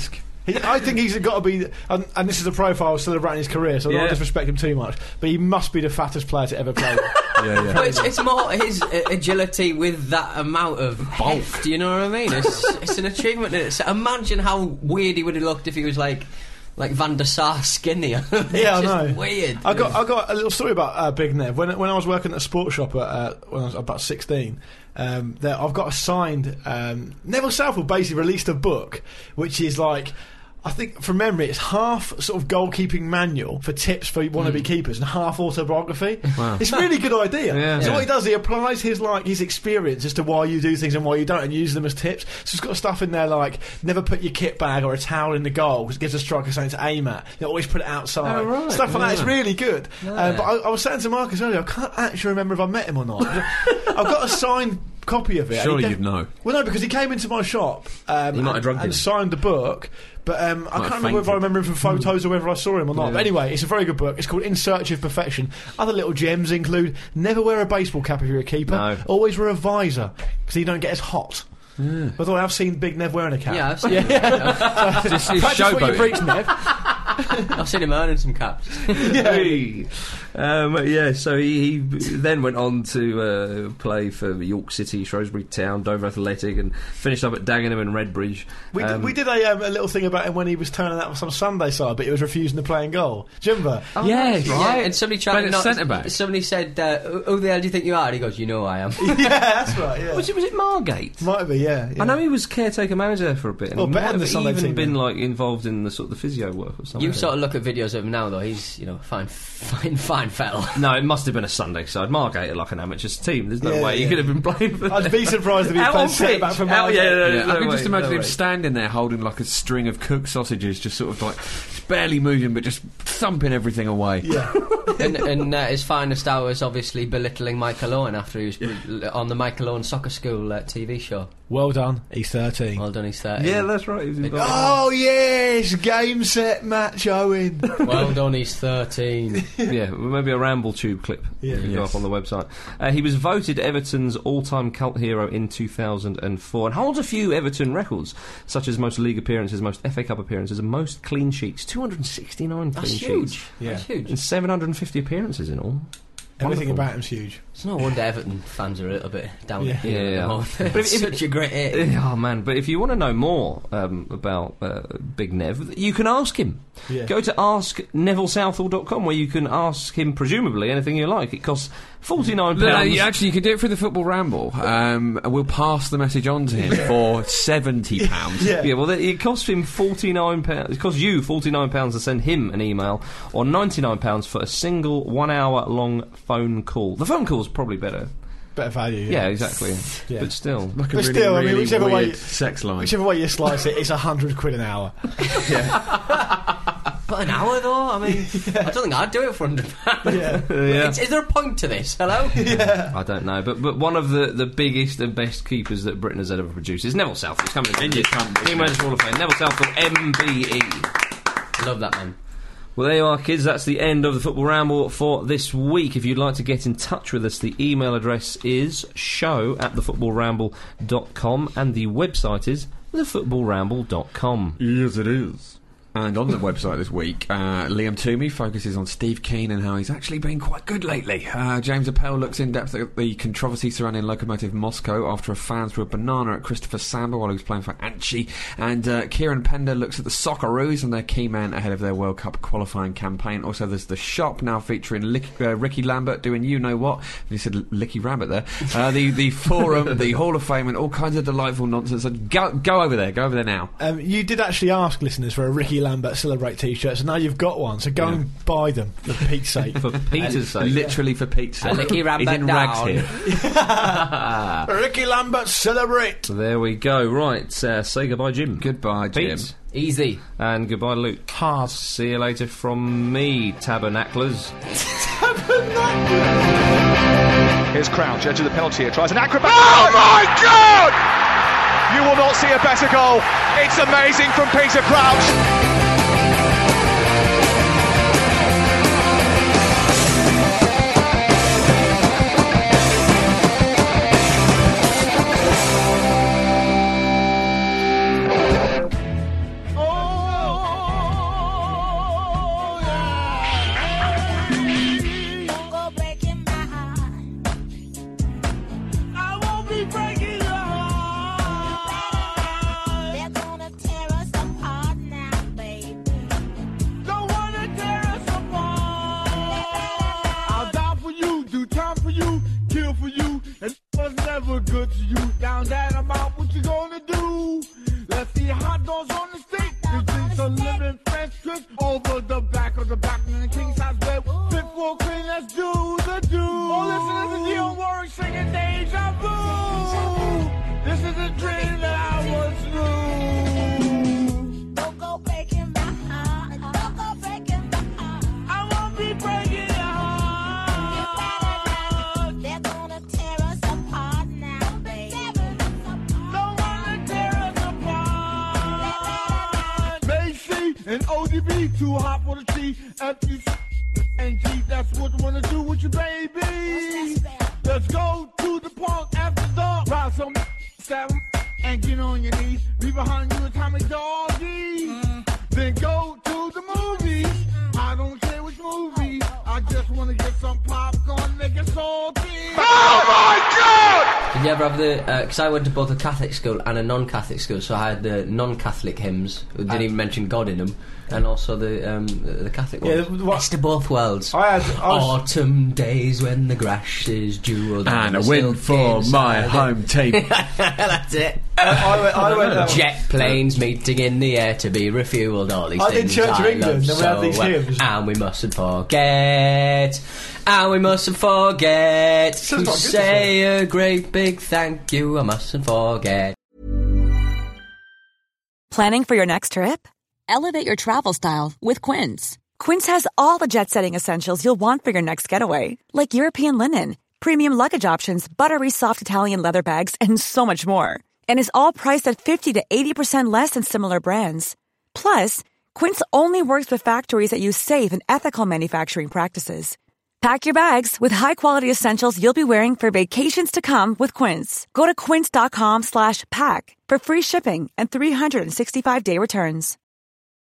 He, I think he's got to be, and, and this is a profile celebrating his career, so I don't Yeah. want to disrespect him too much, but he must be the fattest player to ever play. Yeah, yeah. But it's, it's more his uh, agility with that amount of bulk. Do you know what I mean? It's, it's an achievement. It's, imagine how weird he would have looked if he was like like Van der Sar skinnier. Yeah, I Just know. Weird. I got I got a little story about uh, Big Nev. When when I was working at a sports shop at, uh, when I was about sixteen, um, there, I've got a signed um, Neville Southall basically released a book which is like, I think from memory it's half sort of goalkeeping manual for tips for wannabe keepers and half autobiography. Wow. It's a really good idea. Yeah. So Yeah. what he does, he applies his like his experience as to why you do things and why you don't, and use them as tips. So it's got stuff in there like never put your kit bag or a towel in the goal because it gives a striker something to aim at. You know, always put it outside. Oh, right. Stuff like that. It's Yeah. really good. Uh, but I, I was saying to Marcus earlier, I can't actually remember if I met him or not. I've got a signed copy of it. Surely He you'd know. Well, no, because he came into my shop um, He might have and, drugged and him. signed the book. But um, I Might can't have remember if I fainted. remember him from photos or whether I saw him or not. Yeah. But anyway, it's a very good book. It's called In Search of Perfection. Other little gems include never wear a baseball cap if you're a keeper. No. Always wear a visor because you don't get as hot. By the way, I've seen Big Nev wearing a cap. Yeah, I've seen him. Yeah. Just his Practice what you showboating. preach, Nev. I've seen him earning some caps. Hey. Um, yeah, so he, he then went on to uh, play for York City, Shrewsbury Town, Dover Athletic, and finished up at Dagenham and Redbridge. We, Um, did, we did a, um, a little thing about him when he was turning out for some Sunday side, but he was refusing to play in goal. Do you remember? Yes, Yeah, right. and somebody tried Played to at knock- centre-back. Somebody said, uh, "Who who the hell do you think you are?" And he goes, "You know I am." Yeah, that's right. Yeah, was it was it Margate? might be. Yeah, yeah. I know he was caretaker manager for a bit. And Well, he better might than the have Sunday even team, been then. like involved in the sort of the physio work or something. You sort of look at videos of him now, though. He's, you know, fine, fine, fine fella. No, it must have been a Sunday side. Margate are like an amateur team. There's no Yeah, way he yeah. could have been playing for. I'd be surprised if he Out played on centre back pitch. for Out- Margate. yeah, no, Yeah, no I can way, just imagine no him way. standing there holding like a string of cooked sausages, just sort of like barely moving, but just thumping everything away. Yeah. and and uh, his finest hours, obviously, belittling Michael Owen after he was br- on the Michael Owen Soccer School uh, T V show. Well done. He's thirteen. Well done, he's thirteen. Yeah, that's right. He was involved. Oh yes, game set match Owen. Well done, he's thirteen. Yeah, well, maybe a Ramble Tube clip. Yeah. Can go Yes. up on the website. Uh, he was voted Everton's all-time cult hero in two thousand four and holds a few Everton records, such as most league appearances, most F A Cup appearances, and most clean sheets. two hundred sixty-nine That's clean huge. sheets. Yeah. That's huge. And seven hundred fifty appearances in all. Everything Wonderful. about him's huge. It's no wonder Everton fans are a little bit down Yeah. here. Yeah, yeah. But But if- it's such a great hit. Oh man! But if you want to know more um, about uh, Big Nev, you can ask him. Yeah. Go to ask neville southall dot com where you can ask him presumably anything you like. It costs forty-nine No, no, pounds. you- actually, you can do it through the Football Ramble. Um, and we'll pass the message on to him for seventy pounds. Yeah. Yeah, well, it costs him forty-nine pounds. It costs you forty-nine pounds to send him an email, or ninety-nine pounds for a single one-hour-long phone call. The phone call's probably better. Better value. Yeah, Yeah. exactly. Yeah. But still, Like a But really, still, I mean, really whichever weird way- sex line. Whichever way you slice it, it's a hundred quid an hour. But an hour, though? I mean, I don't think I'd do it for one hundred pounds. Yeah. yeah. Is, is there a point to this? Hello? I don't know, but but one of the, the biggest and best keepers that Britain has ever produced is Neville Southall. He's coming in. you come, Team Managers Hall of Fame. Neville Southall, M B E. Love that, man. Well, there you are, kids. That's the end of the Football Ramble for this week. If you'd like to get in touch with us, the email address is show at the football ramble dot com and the website is the football ramble dot com. Yes, it is. And on the website this week, uh, Liam Toomey focuses on Steve Keane and how he's actually been quite good lately. Uh, James Appel looks in depth at the controversy surrounding Lokomotiv Moscow after a fan threw a banana at Christopher Samba while he was playing for Anchi. And uh, Kieran Pender looks at the Socceroos and their key man ahead of their World Cup qualifying campaign. Also, there's the shop now featuring Lick, uh, Ricky Lambert doing you know what. And he said Licky Rabbit there. Uh, the the forum, the Hall of Fame, and all kinds of delightful nonsense. So go go over there. Go over there now. Um, you did actually ask listeners for a Ricky Lambert Celebrate t-shirt, so now you've got one. So go Yeah. and buy them for Pete's sake. For Peter's sake. Literally for pizza. And Licky Rabbit He's in rags down. here. Ricky Lambert Celebrate. So there we go. Right, uh, say goodbye, Jim. Goodbye, Jim. Pete. Easy. And goodbye, Luke. Hard. See you later from me, Tabernaclers. Here's Crouch, edge of the penalty area, tries an acrobat. Oh my God! You will not see a better goal. It's amazing from Peter Crouch. never good to you. Down that amount, what you gonna do? Let's see hot dogs on the stick. The drinks are living French twist over the back of the back in the king size bed. Fit for a queen, let's do the do. Oh, listen to Dion Warwick singing Deja Vu. This is a dream that I once knew. Don't go breaking my heart. Don't go breaking my heart. I won't be breaking your heart. You better know they're gonna tear us apart now, baby. Don't wanna tear us apart. Macy and O D B, too hot for the T. F U C and G, that's what I wanna do with you, baby. Let's go to the park after dark. Ride some, stab 'em, and get on your knees. Be behind you, atomic doggy. Mm. Then go to the movies. Mm. I don't care which movie. I just wanna get some popcorn, make it salty. Oh my God! Did you ever have the? Because uh, I went to both a Catholic school and a non-Catholic school, so I had the non-Catholic hymns. We didn't even mention God in them, and also the um, the Catholic ones. Yeah, the- what- Best of both worlds. I had. I was, Autumn days when the grass is jewelled And a the win silk for my inside it. home team. That's it. I went. I went um, Jet planes meeting in the air to be refueled. All these I did things Church of I England, love and we had so these well. hymns. And we mustn't forget. And we mustn't forget Sounds to quite good, say a great big thank you. I mustn't forget. Planning for your next trip? Elevate your travel style with Quince. Quince has all the jet-setting essentials you'll want for your next getaway, like European linen, premium luggage options, buttery soft Italian leather bags, and so much more. And is all priced at fifty to eighty percent less than similar brands. Plus, Quince only works with factories that use safe and ethical manufacturing practices. Pack your bags with high-quality essentials you'll be wearing for vacations to come with Quince. Go to quince.com slash pack for free shipping and three sixty-five day returns.